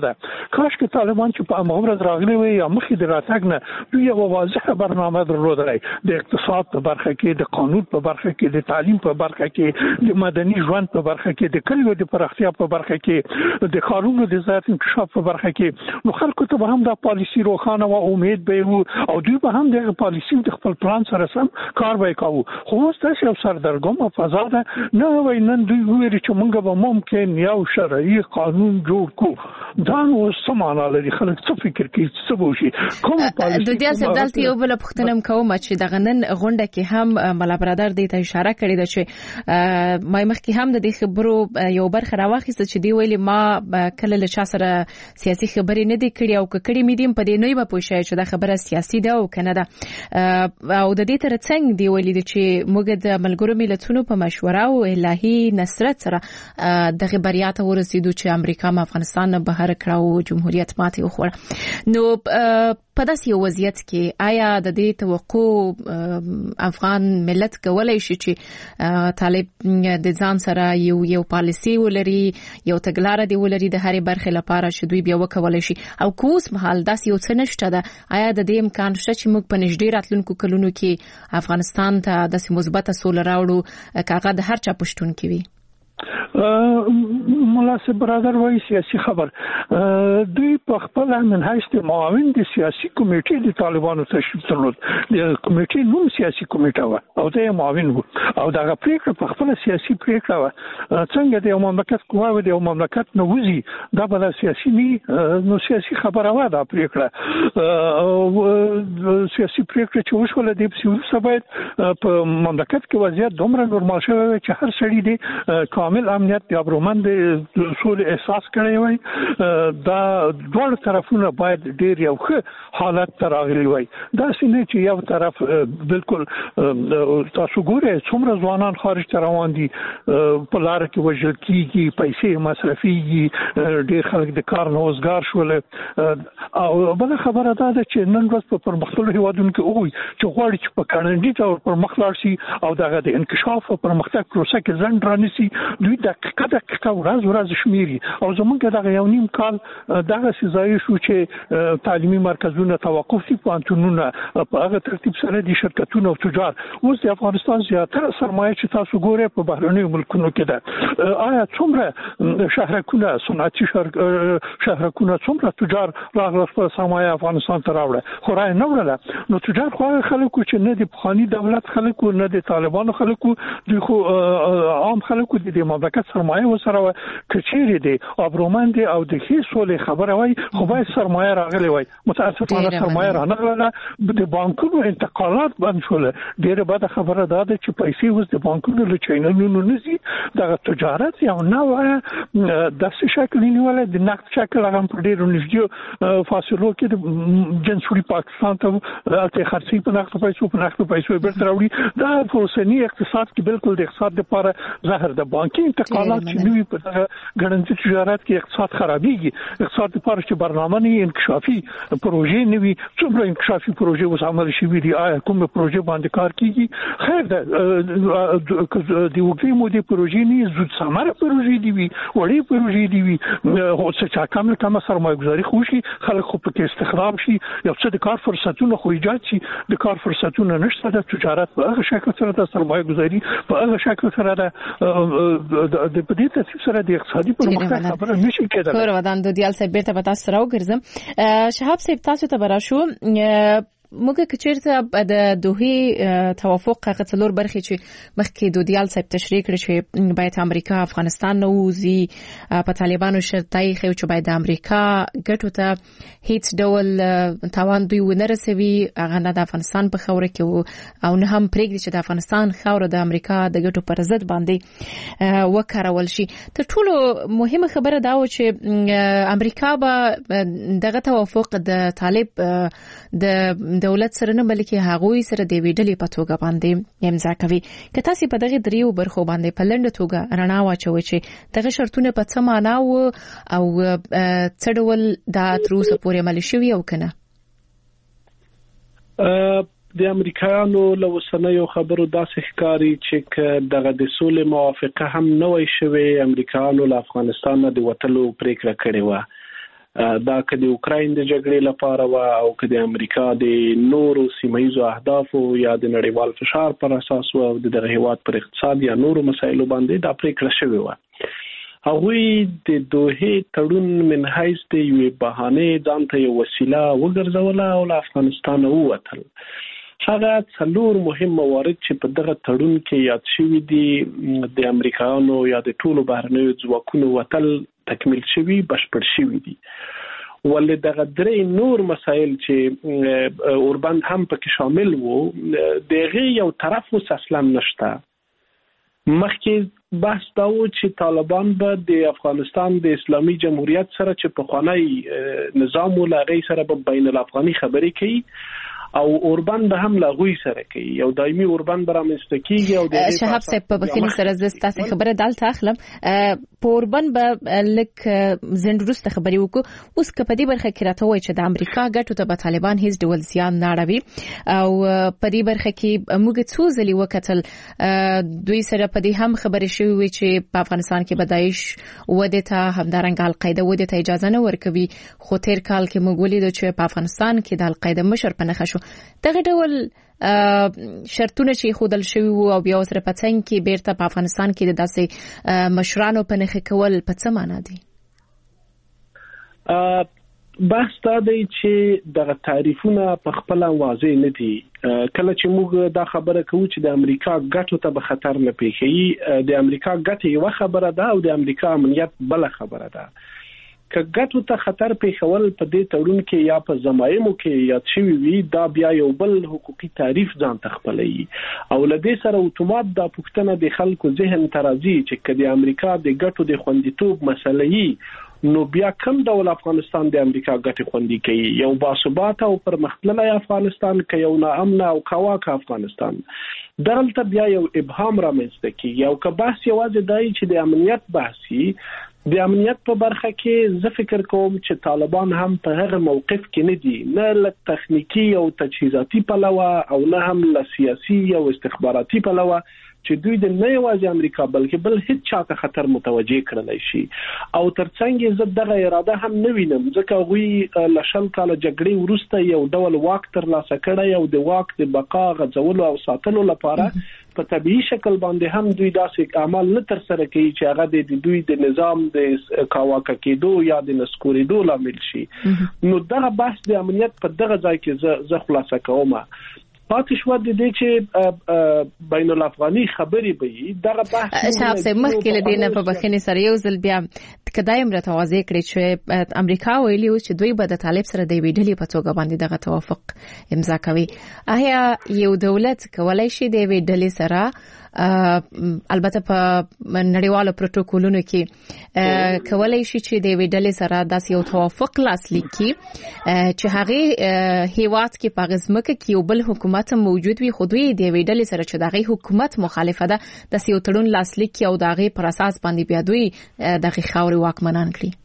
کاش کې طالبان چې په امر راغلي وي یا مخې د راتګ نه دوی یو واضحه برنامه درلودلای د اقتصاد په برخه کې د قانون په برخه کې د تعلیم په برخه کې د مدني ژوند په برخه کې د کلیو د پراختیا په برخه کې د کارونو د ذات انکشاف په برخه کې نو خلکو ته هم دا پالیسی روښانه او امید به او دوی به هم د پالیسی د خپل پلان سره سم کار وکاو خو اوس تاسو سردرګم او فضا ده نه وای نن دوی ویل چې موږ به ممکن یو شرعي قانون جوړ کو دا نو سمانه لري خلک څه فکر کوي څه وشي کوم پالیسی د دې سبدالتي یو بل پختنم کوم چې د غنن غونډه کې هم ملا برادر دې ته اشاره کړې ده چې ما مخکې هم د دې خبرو یو برخه راوخیسته چې دی ویلي ما کله له چا سره سیاسي خبرې نه دي کړې او کړې مې دي په دې نوې به پوښي چې دا خبره سیاسي ده او کنه ده او د دې ترڅنګ دی ویلي چې موږ د ملګرو ملتونو په مشوره او الهي نصرت سره د خبريات ورسېدو چې امریکا ما افغانستان نه بهر کړو جمهوریت ماته وخوړ نو په داسې یو وضعیت کې آیا د دې توقع افغان ملت کولای شي چې طالب د ځان سره یو پالیسی ولري یو تګلارې دی ولري د هرې برخې لپاره چې دوی بیا وکولای شي او کوس محل داسې یو څه نشته ده آیا د دې امکان شته چې موږ په نږدې راتلونکو کلونو کې افغانستان ته داسې مثبته سوله راوړو کاغه د هر چا پښتون کې وي مناسب برادر وایي سیاسي خبر دوی په خپل منهج د معاون د سیاسي کمیټې د طالبانو تشکیل درلود د کمیټې نوم سیاسي کمیټه و او د معاون و او دا پریکړه په خپل سیاسي پریکړه و څنګه د مملکت قواوی د مملکت نوځي دا بل سیاسي نو سیاسي خبره و دا پریکړه او سیاسي پریکړه چې وشول د سیاسي سبب په مملکت کې وضعیت دومره نورمال شوی چې هر سړی د کامل امنیت د ابرومند اصول احساس کړی وي دا ډول طرفونه باید ډیر یو ښه حالت تراغلی وي دا څنګه چې یو طرف بالکل تاسو ګورئ څومره ځوانان خارج ته روان دي په لار کې وژل کیږي پیسې مصرفيږي ډیر خلک د کار نه وزګار شول او بل خبره دا ده چې نن ورځ په پرمختللو هیوادونو کې وایي چې غواړي چې په کاناډي ته پرمخ لاړ شي او دغه د انکشاف او پرمختګ پروسه کې ځند رانیسي دوی دقیقه ورځ شمیري او زمونږ دغه یو نیم کال دغه سزای شو چې تعلیمي مرکزونه توقف دي پانتونونه په هغه ترتیب سره دي شرکتونه او تجار اوس د افغانستان زیاتره سرمایه چې تاسو ګورئ په بهرنیو ملکونو کې ده آیا څومره شهرکونه صنعتي شهرکونه څومره تجار راغله په سرمایه افغانستان ته راوړه خو راي نه وړله نو تجار خو خلکو چې نه د بخاني دولت خلکو نه د طالبانو خلکو دوی خو عام خلکو د مملکت سرمایه وسره کچېری دي ابرومند او د هیڅ سولې خبره وای خو باید سرمایه راغلی وای متاسفانه سرمایه رانغله د بانکونو انتقالات بند شول ډیره بده خبره ده چې پیسې اوس د بانکونو له چینلونو نزي د تجارت یو نوې د شکل نیول د نقد شکل هغه په ډیرو نږدې فاصلو کې د جنسوري پاکستان ته خرڅي په نقد پیسو بیرته راوړي دا فورسنی اقتصاد کې بالکل د اقتصاد لپاره زهر د بانکي انتقالات چې نوي په دغه ګڼنځي تجارت کې اقتصاد خرابېږي اقتصاد لپاره چې برنامه نه انکشافي پروژې نوي څومره انکشافي پروژې اوس عمل شوي دي آیا کوم پروژې باندې کار کیږي خیر ده د وګړي مو دي پروژې نه زود ثمره پروژې دي وي وړي پروژې دي وي او څه کم سرمایه گذاري خوشي خلک خو په استخدام شي یو څه د کار فرصتونه خو ایجاد شي د کار فرصتونه نشته د تجارت په هغه شکل سره د سرمایه گذاري په هغه شکل سره د پدې ترتیب سره د اقتصادي پرمختګ خبره نشي کېدای کور ودان د دیال صاحب بیرته پتا سره وګرځم شهاب صاحب تاسو ته براشو موږ کچیرته د دوه توافق هغه څلور برخې چې مخکې دودیال صاحب تشریح کړی چې باید امریکا افغانستان نوځي په طالبانو شرطای خو چې باید امریکا ګټو ته هیڅ ډول تاوان دوی ونه رسوي هغه نه د افغانستان په خوره کې او نه هم پرېږدي چې د افغانستان خوره د امریکا د ګټو پر ضد باندې وکارول شي تر ټولو مهمه خبره دا و چې امریکا به دغه توافق د طالب د دولت سره نه بلکې هغوی سره د ویډلې په توګه باندې امضا کوي که تاسو په دغه دریو برخو باندې په لنډه توګه رڼا واچوي چې دغه شرطونه په څه معنا او څه ډول د تروسه پورې عملي شوي او کنه د امریکایانو له وسنیو خبرو داسې ښکاري چې دغه د سولې موافقه هم نه وای شوې امریکایانو له افغانستان د وټلو پریکړه کړې و دا که د اوکراین د جګړې لپاره و او که د امریکا د نورو سیمه‌ایزو اهدافو یا د نړیوال فشار پر اساس و او د هیواد پر اقتصاد یا نورو مسایلو باندې دا پریکړه شوې و. هغوی د دوحې تړون من حیث د یوې بهانې ځان ته یو وسیله وګرځوله او له افغانستان ووتل. هغه څلور مهم موارد چې په دغه تړون کې یاد شوي دي د امریکایانو یا د ټولو بهرنیو ځواکونو وتل تکمیل شوي بشپړ شوي دي. ولې دغه درې نور مسایل چې اوربند هم پکې شامل وو دغه یو طرف اوس اصلا نشته. مخکې بحث دا و چې طالبان به د افغانستان د اسلامي جمهوریت سره چې پخوانی نظام ولغی سره به بین الافغاني خبرې کوي او اوربند به هم لاغوي سره کوي یو دایمي اوربند برامسته کیږي او د شهاب صاحب په بخینی سره زستاسه خبره دالته اخلم په اوربند به لک زندروسته خبري وکړو اوس کپدی برخه کې راته وای چې د امریکا ګټو ته به طالبان هیڅ ډول زیان نه اړوي او په دې برخه کې موږ څو ځلې وکتل دوی سره په دې هم خبرې شوې وي چې په افغانستان کې بدایش وده ته همدارنګ القاعده وده ته اجازه نه ورکوي خو تیر کال کې موږ ولیدو چې په افغانستان کې د القاعده مشر په نخښه دغه ډول شرطونه چې خودل شوی وو او بیا سره پڅنګ کې بیرته په افغانستان کې د داسې مشرانو په نخښه کول په څه معنی دي؟ بحث دا دی چې دغه تعریفونه په خپل واضح نه دي. کله چې موږ دا خبره کوو چې د امریکا ګټو ته به خطر نه پیښي د امریکا ګټه یو خبره ده او د امریکا امنیت بل خبره ده. که ګټو ته خطر پیښول په دې تړون کې یا په ضمایمو کې یاد شوی وي دا بیا یو بل حقوقي تعریف ځان تخپلوي او لدې سره اتومات د پښتنه د خلکو ذهن ترازی چې کدي امریکا د ګټو د خوندیتوب مسلې نو بیا کوم ډول افغانستان د امریکا ګټې خوندي کوي یو باثبات او پرمختللی افغانستان که یو ناامن او کواک افغانستان دلته بیا یو ابهام رامنځته کیږي او که بحث یوازې دی چې د امنیت بحثي د امنیت په برخه کې زه فکر کوم چې طالبان هم په هغه موقف کې نه دي نه له تخنیکی او تجهیزاتي پلوه او نه هم له سیاسي او استخباراتي پلوه چې دوی د نه یوازې امریکا بلکې بل هیڅ چاته خطر متوجه کړلای شي او ترڅنګ زه دغه اراده هم نه وینم ځکه غوي له شل کاله جګړې وروسته یو ډول واک ترلاسه کړی او د واک د بقا غځولو او ساتلو لپاره په طبيعي شکل باندې هم دوی داسې اعمال نه تر سره کوي چې هغه د دوی د نظام د کاواکه کېدو یا د نسکورېدو لامل شي. نو دغه بحث د امنیت په دغه ځای کې زه خلاصه کوم. پاتې شو د دې چې بین الافغاني خبرې به دغه بحث شهاب صاحب مخکې له دې نه په بخښنې سره یو ځل بیا کدایم را توازی کړی چې امریکا ویلي و چې دوی به د طالب سره د ویډلې په توګه باندې دغه توافق امضا کوي. آیا یو دولت کولای شي د ویډلې سره البته په نړیوالو پروتوکولونو کې کولای شي چې د ویډلې سره داسې یو توافق لاسلیک کړي چې هغه هیواد کې په غزمکه کې یو بل حکومت موجود وي خو دوی د ویډلې سره چې دغه حکومت مخالفه ده د یو تړون لاسلیک کړي او دغه پر اساس باندې بیا دوی دغه خاوري واکمنان کړي؟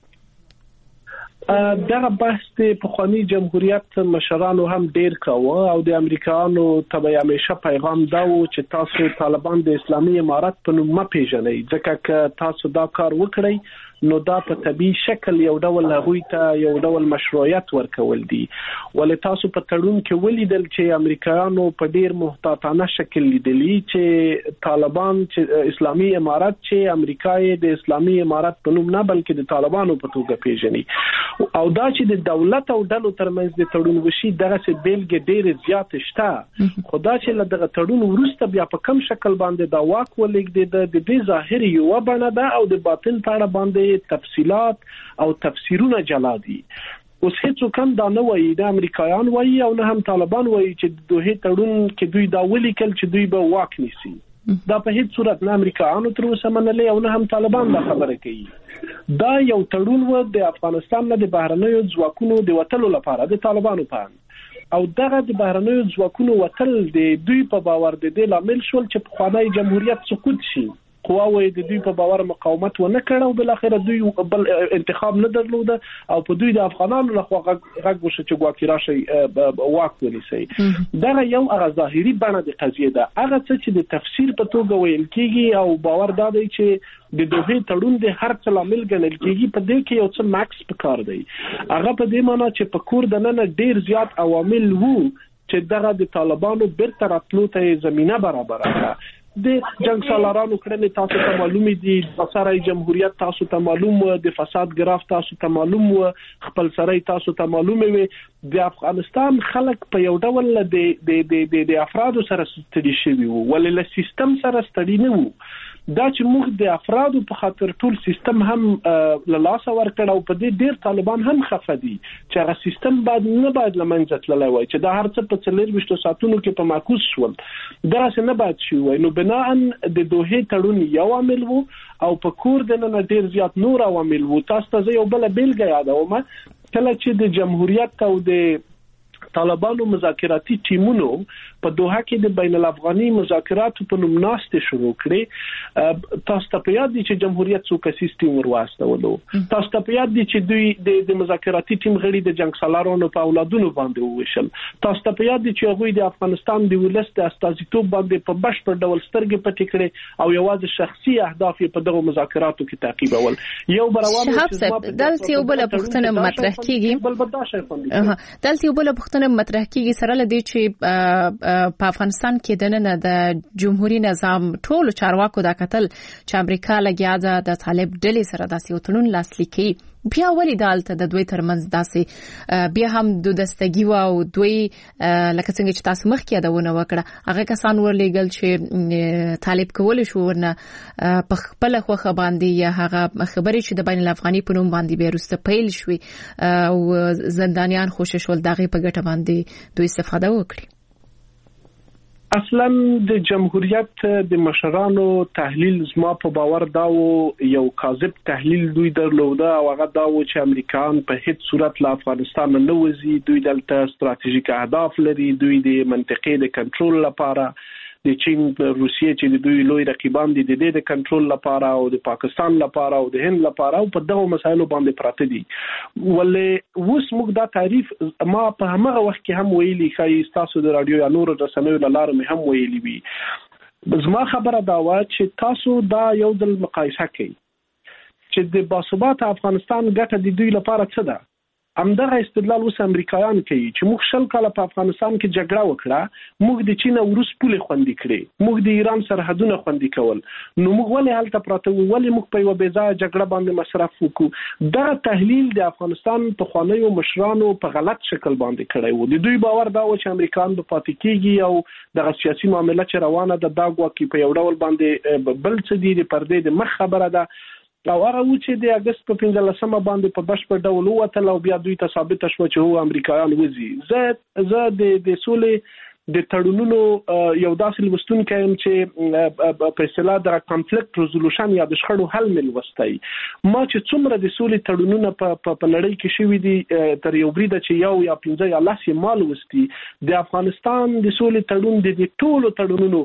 دغه بحث د پخوانی جمهوریت مشرانو هم ډیر کاوه او د امریکایانو ته همیشه پیغام دا و چې تاسو طالبان د اسلامي امارت په نوم ما پیژنئ ځکه چې تاسو دا کار وکړئ نو دا په طبيعي شکل یو ډول هغوی ته یو ډول مشروعیت ورکول دي. ولې تاسو په تړون کې ولیدل چې امریکایانو په ډیر محتاطانه شکل لیدلی چې طالبان چې اسلامي امارت چې امریکای د اسلامي امارت په نوم نه بلکې د طالبانو په توګه پیژني او دا چې د دولت او ډلو ترمنځ د تړون وشي دغه څه بیلګې ډېر زیات شته خو دا چې له دغه تړون وروسته بیا په کم شکل باندې دا واک ولګي د دې ظاهري یو بڼه ده او د باطن په اړه باندې تفصيلات او تفسیرونه جلا دي. اوس هیڅ کوم دا نه وایي د امریکایان وایي او نه هم طالبان وایي چې د دوه تړون کې دوی دا ولیکل چې دوی به واک نیسي. دا په هیڅ صورت نه امریکایانو تر اوسه منلي او نه هم طالبان دا خبره کوي. دا یو تړون و د افغانستان نه د بهرنیو ځواکونو د وټلو لپاره د طالبانو په او دغه د بهرنیو ځواکونو وټل د دوی په باور د دې لامل شول چې پخوانی جمهوریت سقوط شي قواوی د دوی په باور مقاومت ونه کړ او بل اخر دوی بل انتخاب نه درلود او په دوی د افغانانو لخوا غږ وشو چې ګواکې راشي واک ونیسي. دا یو هغه ظاهري بڼه د قضیه ده. هغه څه چې د تفسیر په توګه ویل کیږي او باور دا دی چې د دوه تړون د هر څه لامل ګڼل کیږي، په دې کې یو څه ماکس پکار دی. هغه په دې معنی چې په کور د نن ډیر زیات عوامل وو چې دغه د طالبانو بیرته راتلو ته زمينه برابر کړه. د جنگ سالارانو کړنې تاسو ته معلومې دي، د سرای جمهوریت تاسو ته معلوم و، د فساد ګراف تاسو ته معلوم و، خپل سرای تاسو ته معلومه وي. د افغانستان خلک په یو ډول د افرادو سره ستړي شوي وو، ولې له سیستم سره ستړي نه وو. دا چې موږ د افرادو په خاطر ټول سیستم هم له لاسه ورکړ او په دې ډیر طالبان هم خفه دي چې هغه سیستم باید لمنځه تللی وای، چې دا هر څه په 24 ساعتونو کې په معکوس شول. دا څه نه باید شي وای. نو بناءً د دوه تړون یو عامل وو او په کور د نن ډیر زیات نور عوامل وو. تاسو ته یو بل بیلګه یادوم، کله چې د جمهوریت او د طالبانو مذاکراتي ټیمونو په دوحه کې د بین الافغاني مذاکراتو په نوم ناستې شروع کړې، تاسو ته په یاد دي چې جمهوریت څو کسیز ټیم ورواستولو. تاسو ته په یاد دي چې دوی د مذاکراتي ټیم غړي د جنگ سالارانو په اولادونو باندې وویشل. تاسو ته په یاد دي چې هغوی د افغانستان د ولس د استازیتوب باندې په بشپړ ډول سترګې پټې کړې او یوازې شخصي اهداف په دغه مذاکراتو کې تعقیبول. یو بروان چې دلته یو بل پوښتنه مطرح کیږي، دلته یو بل پوښتنه مطرح کیږي سره لدی چې په افغانستان کې د نن د جمهوریت نظام ټول چارواکو دا قتل چې امریکا لګیا ده د طالب ډلې سره داسې وتړون لاسلیک کوي، بیا ولې دالته د دوی ترمنځ داسې بیا هم د دستګي او دوی لکه څنګه چې تاسو مخکې یادونه وکړه هغه کسان ورلېګل چې طالب کول شو ورنه په خپل خوخه باندې یا هغه خبرې چې د بین الافغاني په نوم باندې بیرسته پیل شوي او زندانیان خوشش ول دغه په ګټه باندې دوی استفاده وکړي. اصلا د جمهوریت د مشرانو تحلیل زما په باور داو یو کاذب تحلیل دوی درلوده او هغه داو چې امریکایان په هیڅ صورت له افغانستان نه وځي، دوی دلته ستراتیژیک اهداف لري، دوی د منطقې د کنټرول لپاره د چین روسیې چې د دوی لوی رقیبان دي د دې د کنټرول لپاره او د پاکستان لپاره او د هند لپاره او په دغه مسایلو باندې پراته دي. ولې اوس موږ دا تعریف ما په هغه وخت کې هم ویلي، ښایي تاسو د رادیو یا نور رسنیو له لارې مې هم ویلي وي. زما خبره دا و چې تاسو دا یو ځل مقایسه کړئ چې د باثبات افغانستان ګټه د دوی لپاره څه ده. همدغه استدلال اوس امریکایان کوي چې موږ 20 کاله په افغانستان کې جګړه وکړه، موږ د چین او روس پولې خوندي کړې، موږ د ایران سرحدونه خوندي کول، نو موږ ولې هلته پراته وو، ولې موږ په یو بې ځایه جګړه باندې مصرف وکړو. دا تحلیل د افغانستان په خوانیو مشرانو په غلط شکل باندې کړی وو. د دوی باور دا و چې امریکایان به پاتې کیږي او دغه سیاسي معاملې چې روانه ده دا ګواکې په یو ډول باندې بل څه دي د پردې د مخ خبره ده. او هغه و چې د اگست په 15 باندې په بشپړ ډول ووتل او بیا دوی ته ثابت شو چې هو امریکایان وځي. زه د سولې د تړونونو یو داسې لوستونکی یم چې په اصطلاح د کنفلیکټ ریزولوشن یا د شخړو حل مل وستای. ما چې څومره د سولې تړونونه په نړۍ کې شوي دي تر یو بریده چې یو یا 15 یا 10 مال وستي، د افغانستان د سولې تړون د ټولو تړونونو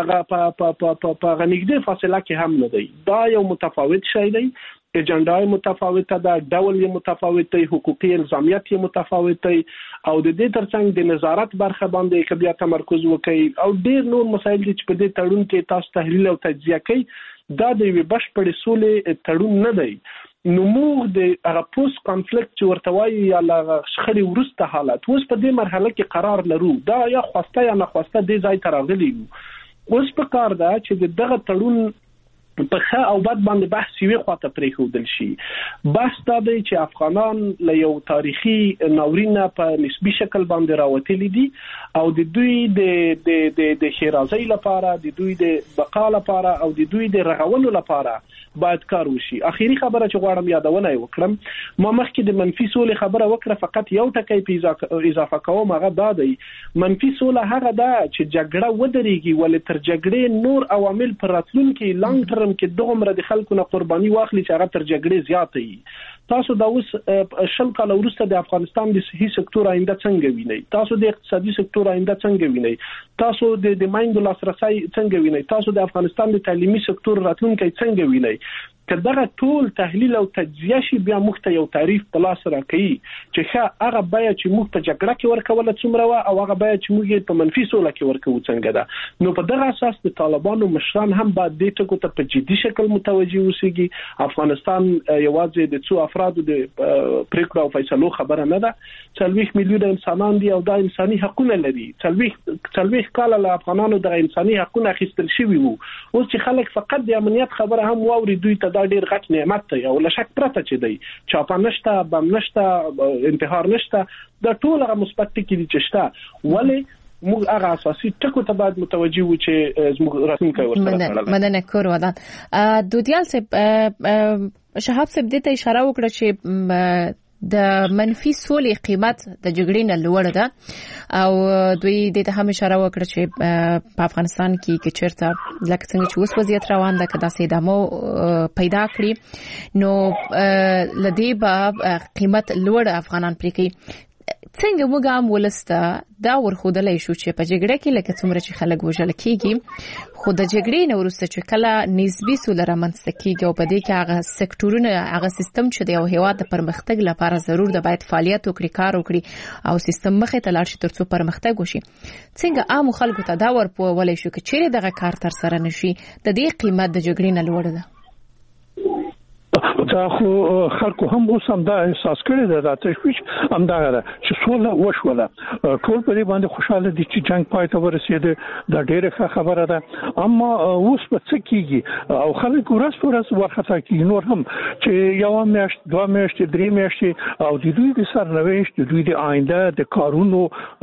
په غنیږدې فاصله کې هم نه دی. دا یو متفاوت شی دی، اجنډای متفاوته ده، ډول یې متفاوت دی، حقوقي الزامیت یې متفاوت دی او د دې ترڅنګ د نظارت برخه باندې کبیا تمرکز وکړي او ډیر نور مسایل دي چې په دې تړون کې تاسو تحلیل او تجزیه کوي. دا د یوې بشپړې سولې تړون نه دی. نو موږ د هغه پوسټ کنفلیکټ چې ورته وایي یا له شخړې وروسته حالت اوس په دې مرحله کې قرار لرو. دا یا خواسته یا ناخواسته دې ځای ته راغلي یو. اوس په کار ده چې دغه تړون په ښه او بد باندې بحث یوې خواته پرېښودل شي. بحث دا دی چې افغانان له یو تاریخي ناورینه په نسبي شکل باندې راوتلي دي او د دوی د ښېرازۍ لپاره، د دوی د بقا لپاره او د دوی د رغولو لپاره باید کار وشي. اخیری خبره چې غواړم یادونه وکړم، ما مخکې د منفي سولې خبره وکړه، فقط یو ټکی په اضافه کوم، هغه دا دی منفي سوله هغه ده چې جګړه ودرېږي ولې تر جګړې نور عوامل پر راتلونکي لانګ ټرم کې دغومره د خلکو نه قرباني واخلي چې هغه تر جګړې زیاته وي. تاسو دا اوس 10 کال وروسته د افغانستان د صحي سکتور آینده څنګه وینئ؟ تاسو د اقتصادي سکتور آینده څنګه وینئ؟ تاسو د مایندو لاسرسي څنګه وینئ؟ تاسو د افغانستان د تعلیمي سکتور راتلونکي څنګه وینئ؟ کله ټول تحلیل او تجزیه شي بیا موږ ته یو تعریف په لاس راکړي چې هغه بیا چې موږ په جګړه کې ورکول څومره وا او هغه بیا چې موږ په منفي سوله کې ورکو څنګه ده. نو په دغه اساس د طالبانو مشران هم باید دې ټکو ته په جدي شکل متوجي اوسېږي. افغانستان یوازې د څو افرادو د پریکړو او فیصلو خبره نه ده، 40 میلیونه انسانان دي او دا انساني حقوقونه لري. 40 کال له افغانانو د انساني حقوقونه اخیستل شوی وو. اوس چې خلک فقط د امنیت خبره هم واوري دوی ته دا ډیر غټ نعمت دی او له شک پرته چې دی چاپا نشته، بم نشته، انتحار نشته، دا ټول هغه مثبت ټکي دي چې شته. ولی موږ هغه اساسي ټکو ته باید متوجي وو چې زموږ راتلونکی ورسره مننه کور ودان. دودیال صاحب شهاب صاحب دې ته اشاره وکړه چې د منفي سولې قیمت د جګړې نه لوړ ده او دوی د ته هم اشاره وکړه چې په افغانستان کې چیرته لکه څنګه چې اوس وضعیت روان ده کدا سي دمو پیدا کړی نو لدی به قیمت لوړ افغانان پرې کوي. څنګه موږ هم ولسته دا ورخودلای شو چې په جګړه کې لکه څومره چې خلک وژل کیږي خو د جګړې نه ورسته چې کله نسبی سوله رامنځته کیږي او په دې کې هغه سکتورونه هغه سیستم چې د یو هیواد د پرمختګ لپاره ضرور ده باید فعالیت وکړي، کار وکړي او سیستم مخې ته لاړ شي ترڅو پرمختګ وشي. څنګه عام خلکو ته دا ورپوولای شو چې چیرې دغه کار تر سره نشي د دې قیمت د جګړې نه لوړ ده؟ دا خو خلکو هم اوس هم دا احساس کړی دی، دا تشویش هم دا ده چې سوله وشوله. ټول په دې باندې خوشاله دي چې جنگ پای ته ورسېده، دا ډېره ښه خبره ده. اما اوس په څه کېږي او خلک ورځ ورخطا کېږي نور هم چې یو میاشت، 2 میاشتې، 3 میاشتې او د دوی د سرنوشت، د دوی د آینده د کارونو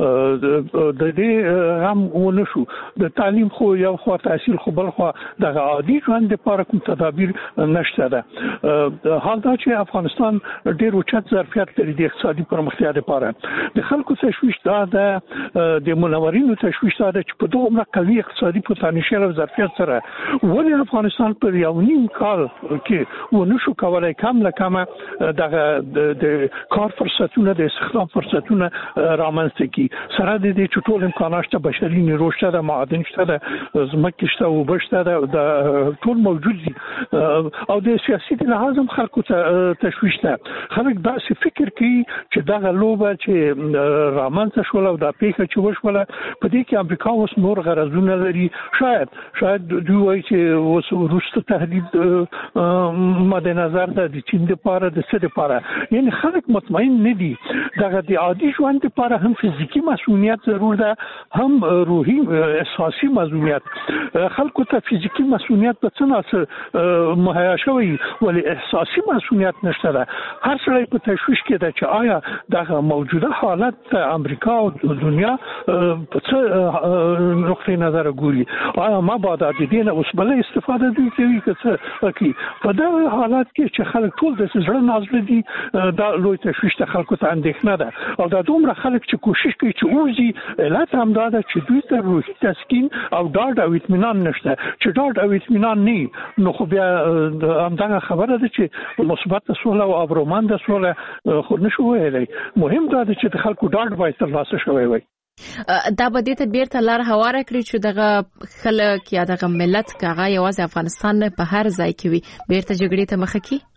د دې هم ونه شو. د تعلیم خو یو خوا تحصیل خو بل خوا د عادي ژوند لپاره کوم تدابیر نشته ده. حال دا چې افغانستان ډېر اوچت ظرفیت لري د اقتصادي پرمختیا لپاره. د خلکو تشویش دا ده، د منورینو تشویش دا ده چې په دومره قوي اقتصادي پوتانسیل او ظرفیت سره ولې افغانستان په یو نیم کال کې ونه شو کولای کم له کمه د کار فرصتونه، د استخدام فرصتونه رامنځته کړي. سره د دې چې ټول امکانات شته، بشري نیرو شته، د معادن شته، د ځمکې شته، اوبه شته، د ټول موجود دي او د سیاسي لحاظ هم خلکو ته تشویش ده. خلک داسې فکر کوي چې دغه لوبه چې رامنځته شوله او دا پیښه چې وشوله په دې کې امریکا اوس نور غرضونه لري. شاید دوی وایي چې اوس وروسته تهدید مد نظر ده د چین لپاره، د څه لپاره. یعنی خلک مطمئن نه دي. دغه د عادي ژوند لپاره هم فزیکی مسؤلیت ضرور ده، هم روحي احساسي مسؤلیت. خلکو ته فزیکی مسؤلیت په څه ناسه مهیا شوی ولی احساسي مسؤلیت نشته ده. هر سړی په تشویش کې ده چې آیا دغه موجوده حالت امریکا او دنیا په څه نقطه نظر ګوري، آیا ما باید د دې نه اوس بل استفاده کوي که څه کوي. په دغه حالت کې چې خلک ټول د زړه نازل دي، دا لوی تشویش ته خلکو ته اندېښنه ده او دا دومره خلک چې کوشش کوي چې اوسي. علت هم دا ده چې دوی ته روحي تسکین او ډاډ او اطمینان نشته. چې ډاډ او اطمینان نه نو خو بیا همدغه خبره ده چې مثبت سوله او ابرومند سوله خو نشو ویلای. مهم دا ده چې د خلکو ډاډ باید ترلاسه شوی وي. دا به دې ته بیرته لار هواره کړی چې دغه خلک یا دغه ملت کاغه یوازې افغانستان په هر ځای کې وي بیرته جګړې ته مخه کی.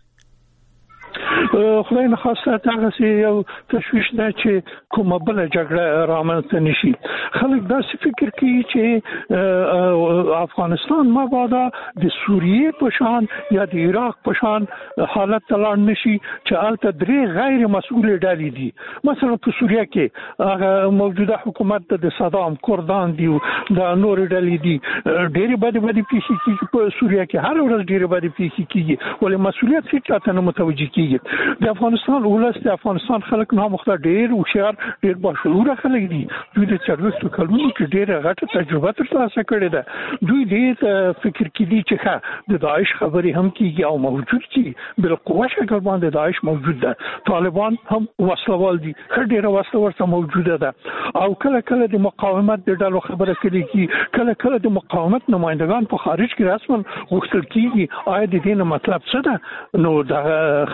خدای نه خواسته تاسو یو تشویش ده چې کومه بل جګړه رامنځته نشي. خلک داسې فکر کوي چې افغانستان مابادا د سوریه په شان یا د عراق په شان حالت تلان نشي چې البته درې غیر مسؤل ډلې دي. مثلا په سوریه کې هغه موجوده حکومت د صدام کردان دي، د نور ډلې دي. ډېر بدې پیښې کیږي په سوریه کې، هر ورځ ډېر بدې پیښې کیږي ولې مسؤلیت هیڅ چاته نه متوجي کیږي. د افغانستان ولس، د افغانستان خلک نه مخته ډېر هوښیار، ډېر باشعوره خلک دي. دوی د 40 کلونو کې ډېره غټه تجربه ترلاسه کړې ده. دوی دې فکر کې دي چې د داعش خبرې هم کیږي او موجود دي، بالقوه شکل باندې داعش موجود ده. طالبان هم وسلوال دي، ډېره وسله ورته موجوده ده او کله د مقاومت د ډلو خبره کوي، کله د مقاومت نمائندگان په خارج کې رسما غوښتل کیږي. آیا د دې مطلب څه ده؟ نو د خلکو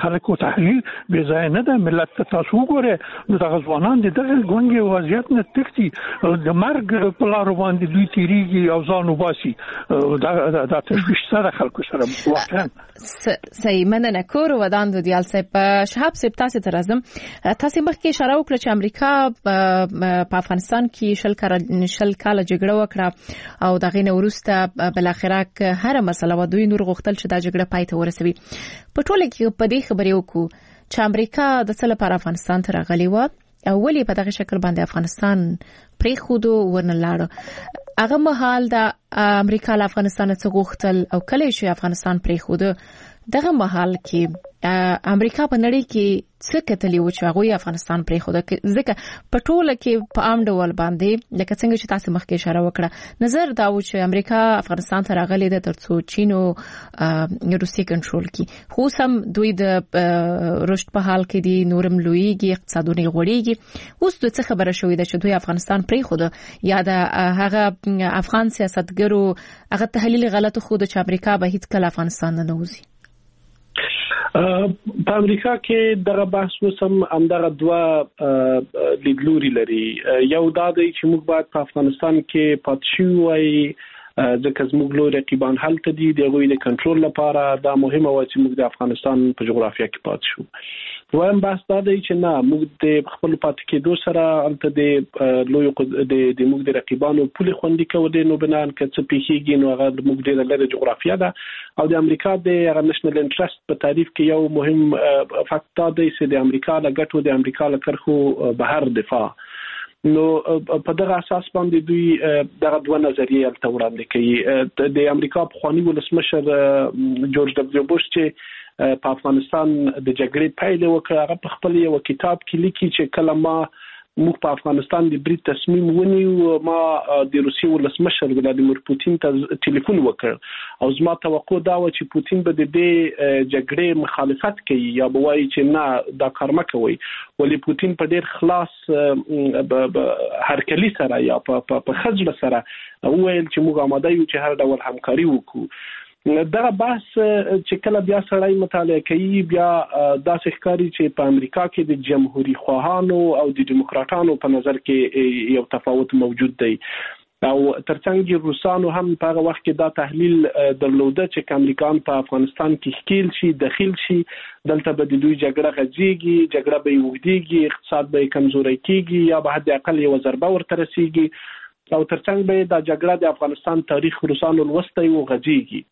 تحلیل به ځای نه ده. ملت تاسو وګوره نو د ځوانان دغه ګونګي وضعیت نه تکتي د مرګ په لار باندې دوی تیریږي او ځان وباسي. دا تشویش سره خلکو سره واقعا صحیح. مننه. کور ودان د دیال صاحب شهاب صاحب تاسو ته راځم. تاسو مخکې اشاره وکړه چې امریکا په افغانستان کې شل کاله جګړه وکړه او دغه نه وروسته بل اخره هر مسله و دوی نور غوښتل چې دا جګړه پای ته ورسوي. په ټوله کې په دې خبرې وکړو چې امریکا د څه لپاره افغانستان ته راغلی و او ولې په دغه شکل باندې افغانستان پرې خودو ورنه لاړ. هغه مهال د امریکا له افغانستان څخه غوښتل او کله چې افغانستان پرې خودو دغه مهال کې امریکا په نړۍ کې څه کتلی و چې هغه افغانستان پرې خوده ځکه په ټوله کې په عام ډول باندې لکه څنګه چې تاسو مخکې اشاره وکړه نظر دا و چې امریکا افغانستان ته راغلی د ترڅو چین او روسیه کنټرول کړي. خو سم دوی د رشد په حال کې دي نورم لویږي اقتصادونه غوړیږي. اوس د څه خبره شوې ده چې دوی افغانستان پرې خوده یا د هغه افغان سیاستګرو هغه تحلیل غلط خو د امریکا به هیڅ کله افغانستان نه نوځي. په امریکا کې دغه بحث وسم همدغه دوه لیدلوري لري. یو دا دی چې موږ باید په افغانستان کې پاتې شو وای ځکه زموږ لوی رقیبان هلته دي د غوی د کنټرول لپاره دا مهمه و چې موږ د افغانستان په جغرافیه کې پاتې شو. دویم بحث دا دی چې نه موږ د خپل پاتې کېدو سره هلته د لوی د موږ د رقیبانو پولي خوندي کول نو بنان کې څه پیښیږي نو هغه موږ ډېر لري جغرافیه ده او د امریکا د نېشنل انټرست په تعریف کې یو مهم فاکټور دی چې د امریکا له ګټو د امریکا له کرخو بهر دفاع نو په دغه اساس باندې دوی دغه دوه نظریې الته وړاندې کوي. د امریکا پخوانی ولسمشر جورج دبلیو بوش چې په افغانستان د جګړې پیل وکړ هغه په خپل یو کتاب کې لیکي چې کله موږ په افغانستان د بریټ تصمیم ونیو ما د روسیې ولسمشر ولادیمیر پوتین ته ټلیفون وکړ او زما توقع دا و چې پوتین به د دې جګړې مخالفت کوي یا به وایي چې نه دا کار مه کوئ ولې پوتین په ډېر خلاص هرکلي سره یا په خځړه سره وویل چې موږ آماده یو چې هر ډول همکاري وکړو. دغه بحث چې کله بیا سړی مطالعه کوي بیا داسې ښکاري چې په امریکا کې د جمهوریت خواهانو او د دیموکراتانو په نظر کې یو تفاوت موجود دی او ترڅنګ روسانو هم په هغه وخت کې دا تحلیل درلوده چې امریکایان په افغانستان کې ښکیل شي داخل شي دلته به د دوی جګړه غځيږي جګړه به وګديږي اقتصاد به کمزوري کیږي یا به حد اقل یو ضربه ورته رسیږي او ترڅنګ به دا جګړه د افغانستان تاریخ روسانو لوسته او غځيږي.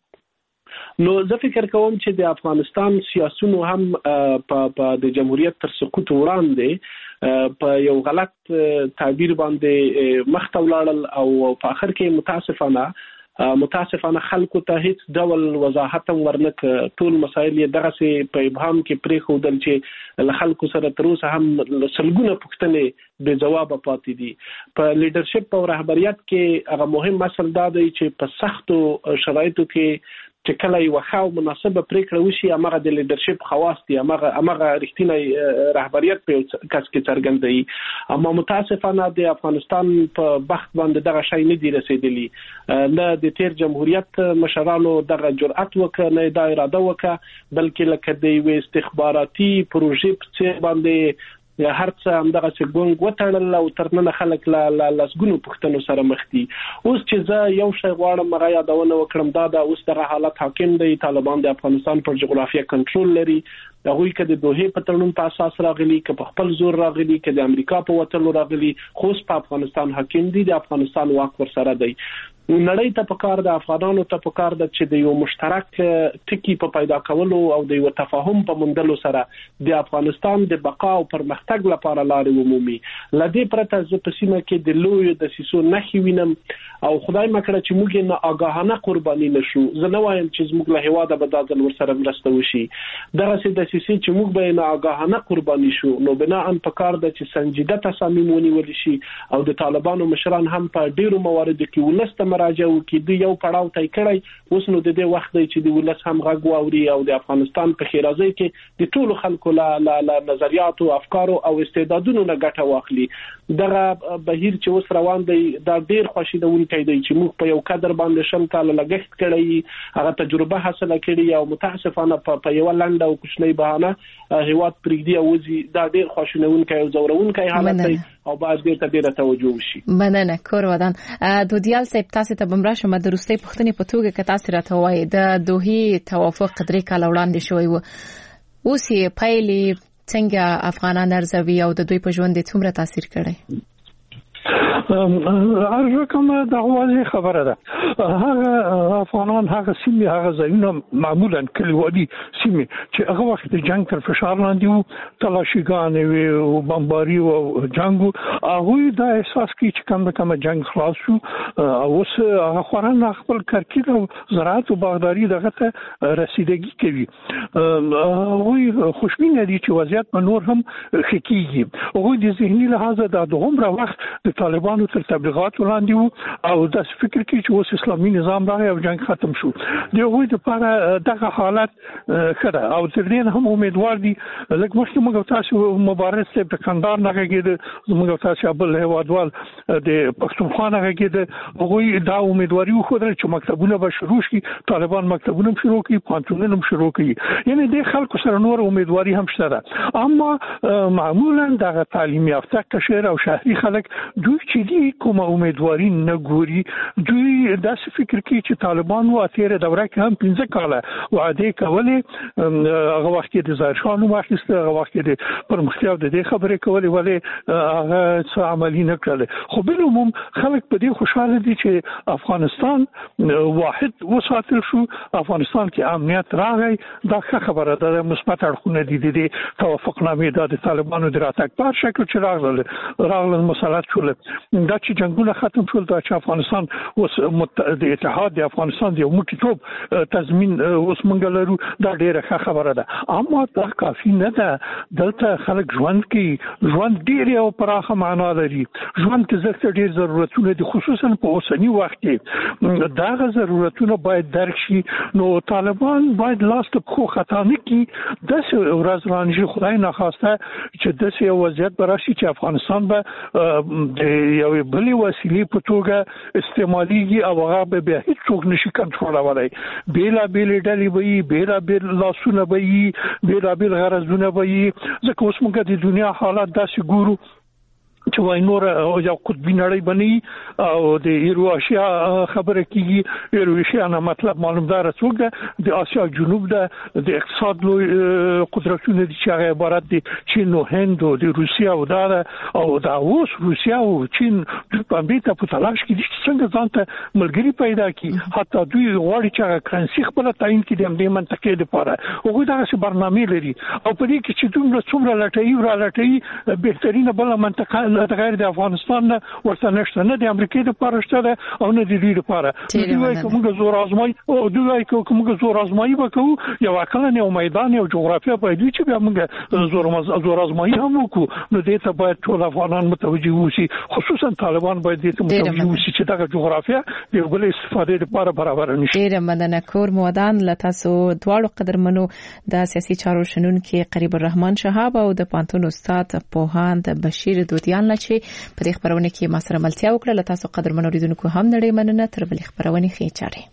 نو زه فکر کوم چې د افغانستان سیاسيونو هم په د جمهوریت تر سقوط وړاندې په یو غلط تعبیر باندې مخ ته ولاړل او په اخر کې متاسفانه خلکو ته هیڅ ډول وضاحت ورنک ټول مسایل یې دغه سي په ابهام کې پرې خودل چې له خلکو سره تر اوسه هم سلګونه پوښتنې بې جواب پاتې دي. په لیډرشپ او رهبریت کې هغه مهم مسله دا دی چې په سختو شرایطو کې چې کله یو ښه او مناسبه پریکړه وشي هغه د لیډرشپ خواص دي هغه رښتینی رهبریت په کس کې څرګندوي. اما متاسفانه د افغانستان په بخت باندې دغه شی نه دی رسیدلی نه د تیر جمهوریت مشرانو دغه جرأت وکړ نه د اراده وکړ بلکې لکه د یو استخباراتي پروژې په څیر باندې هر څه همدغه څنګه وټړل او ترنه خلک لا لاسګونو پښتنو سره مخ دي. اوس چې زه یو شی غواړم مغه یادونه وکړم دا اوس دغه حالت حاکم دی طالبان د افغانستان پر جغرافیه کنټرول لري هغه کې د دوه په تړون په اساس راغلي که په خپل زور راغلي که د امریکا په وټلو راغلي خو په افغانستان حاکم دي د افغانستان واک ور سره دی. نړۍ ته پکار د افغانانو ته پکار د چې د یو مشترک ټکی په پیدا کولو او د یو تفاهم په موندلو سره د افغانستان د بقا او پرمختګ لپاره لارې ومومي. لدې پرته زه په سیمه کې د لوی د سیسو نخي وینم او خدای مکړه چې موږ نه آگاهانه قرباني نشو. زه نه وایم چې موږ له هواده به د ځل ور سره مرسته وشي دغه څه د سیسي چې موږ به نه آگاهانه قرباني شو نو بنا ان پکار د چې سنجیده تصامیم ونیول شي او د طالبانو مشران هم په ډیرو مواردو کې ولست راجو کې د یو پړاو تای کړی اوس نو د دې وخت دی چې د ولس هم غږ واوري او د افغانستان په خیرازي کې د ټولو خلکو لا نظریات او افکار او او استعدادونو نه ګټه واخلي. دغه بهیر چې اوس روان دی دا ډیر خوشیدونکی دی چې موږ په یو قدر باندې شل کال لګښت کړی، هغه تجربه حاصله کړې او متاسفانه په یو لنډه او کوچنۍ بهانه هیواد پرېږدي او وزي. دا ډیر خوشیدونکی او زورونکی حالت دی او باید دې ته ډیره توجه وشي. مننه کور ودان. دودیال صاحب تاسو ته بمرا شم د روسي پښتنې په توګه که تاسو راته وایي د دوحې توافق قدرې کال وړاندې شوی و، اوس یې پایلې څنګه افغانان ارزوي او د دوی په ژوند څومره تاثیر کړی؟ هر کومه د واضح خبره ده، هغه افغانان هغه سیمه هغه ځایونه معمولا کلیوالي سیمه چې هغه وخت د جنگ تر فشار لاندې وو، تلاشیګانې وي او بمباري او جنگ، هغه د احساس کې چې کومه جنگ خلاص شو اوس هغه خوران خپل کارکید او زراعت او باغداري دغه ته رسیدګي کوي. هغه خوشبینه دي چې وضعیت په نور هم خکېږي. هغه د ذهني لحاظه د دومره وخت د طالبانو تر تبلیغات وړاندې وو او د فکر کې چې اوس اسلامي نظام راغی او جنگ ختم شو. د هغوی لپاره دغه حالت خره او تر دې هم امیدوار دي. لکه مخکې موږ تاسو مبارز صاحب د کندهار نه غږېده، موږ تاسو بل هیوادوال د پښتونخوا نه غږېده، هغوی دا امیدواري وښودله چې مکتبونه به شروع شي، طالبان مکتبونه هم شروع کړي، پوهنتونونه هم شروع کړي. یعنی د خلکو سره نور امیدواري هم شته ده. اما معمولا دغه تعلیم یافته کشر او شهري خلک دوی چې دي کومه امیدواري نه ګوري. دوی داسې فکر کوي چې طالبان و تیره دوره کې هم 15 کاله وعده کولې، هغه وخت کې د ظاهر شاه نوم اخیسته، هغه وخت کې د پرمختیا د دې خبرې کولې، ولې هغه څه عملي نه کړل. خو بل عموم خلک په دې خوشاله دي چې افغانستان واحد وساتل شو، افغانستان کې امنیت راغی. دا ښه خبره ده، مثبت اړخونه دي د توافقنامې د طالبانو د راتګ په شکل چې راغلل مسلط شول. دا چې جنگونه ختم شول، دا چې افغانستان اوس د اتحاد د افغانستان د موټیتوب تضمین اوس موږ لرو، دا ډیره ښه خبره ده. اما دا کافي نه ده. دلته خلک ژوند کې ژوند ډیر او پراخه معنا لري. ژوند کې زړه ډیر ضرورتونه دي، خصوصا په اوسنی وخت کې دا ضرورتونه باید درک شي. نو طالبان باید لاس ته خو خطا نه کړي. داسې ورځ رانیږي خدای ناخواسته چې داسې وضعیت به راشي چې افغانستان به یو بلې وسیلې په توګه استعماليږي او هغه به هیڅوک نشي کنټرولولای. بیلابېلې ډلې به وي، بیلابېل لاسونه به وي، بیلابېل غرضونه به وي. ځکه اوس موږ د دنیا حالات داسې ګورو چې وای نور یو قطبي نړۍ بني او د ایرواشیا خبره کیږي. ایرواشیا نه مطلب معلومدار څوک ده، د اسیا جنوب ده، د اقتصاد لوی قدرتونه دي چې هغه عبارت دي چین او هند او د روسیا او دا او دا اوس روسیا او چین په امریکا په تلاش کې دي چې څنګه ځان ته ملګری پیدا کړي. حتی دوی غواړي چې کرنسي خپل تعین کړي د دې منطقې لپاره. هغه دا څه برنامه لري او په دې کې چې دوی څومره لټي بهترینه بل منطقه د غیر د افغانستان نه ورته نشته، نه د امریکا لپاره شته ده او نه د دوی لپاره. دوی وايي کومه زور آزمایي او دوی وايي کومه زور آزمایي وکړو، یو عقلانه او میدان او جغرافیه باید چې به موږ زور آزمایي هم وکړو. نو دې ته باید ټول افغانان متوجي وشي، خصوصا طالبان باید دې ته متوجي وشي چې دغه جغرافیه د بل استفادې لپاره برابر نشي. ډیر مننه کور مودان لتاسو دواړو قدرمنو د سیاسي چارو شنونکو قریب الرحمن شهاب او د پانتون استاد پوهاند بشیر دودیان چې په دې خبرونه کې ما سره ملتیا وکړه. تاسو قدرمنو لیدونکو هم نړۍ مننه. تر بلې خبرونه ښه چاره.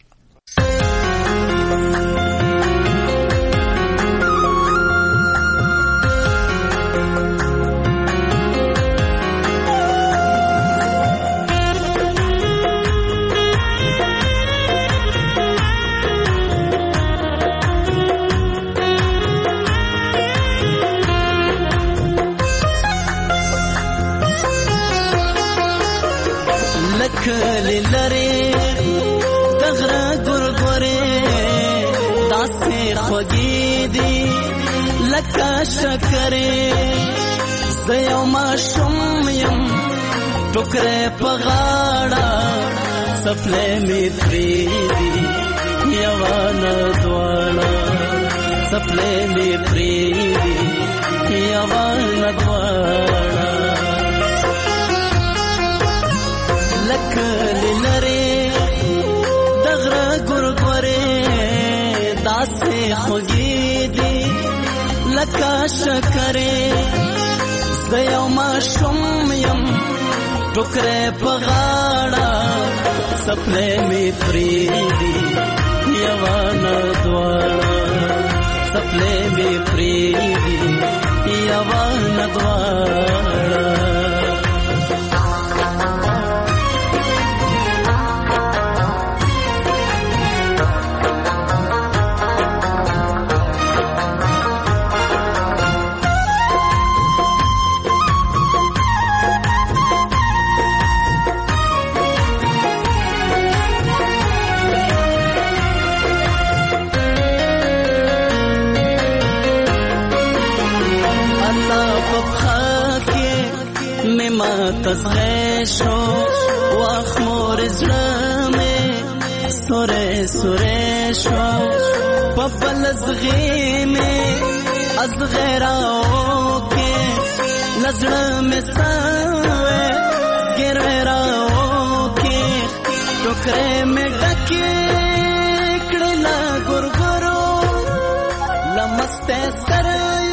کلی لری دغره ګورګورې داسې خوږې دي لکه شکرې. زه یو ماشوم یم ټوکرې په غاړه څپلۍ مې پرېږدي یوه نه دواړه څپلۍ مې پرېږدي یوه نه دواړه. لکلی لری دغره ګورګورې داسې خوږې دي لکه شکرې. د یو ماشوم یم ټوکرې په غاړه سپلې مې پریدي یوانه دواړه سپلې مې پریدي یوانه دواړه تزغشو واخمور زلمه سوره سوره شو پبل زغیمه از غیراو کې لزړه سوه ګرراو کې ټوکرې مې ډکې کړل ګورګورو لمسته سره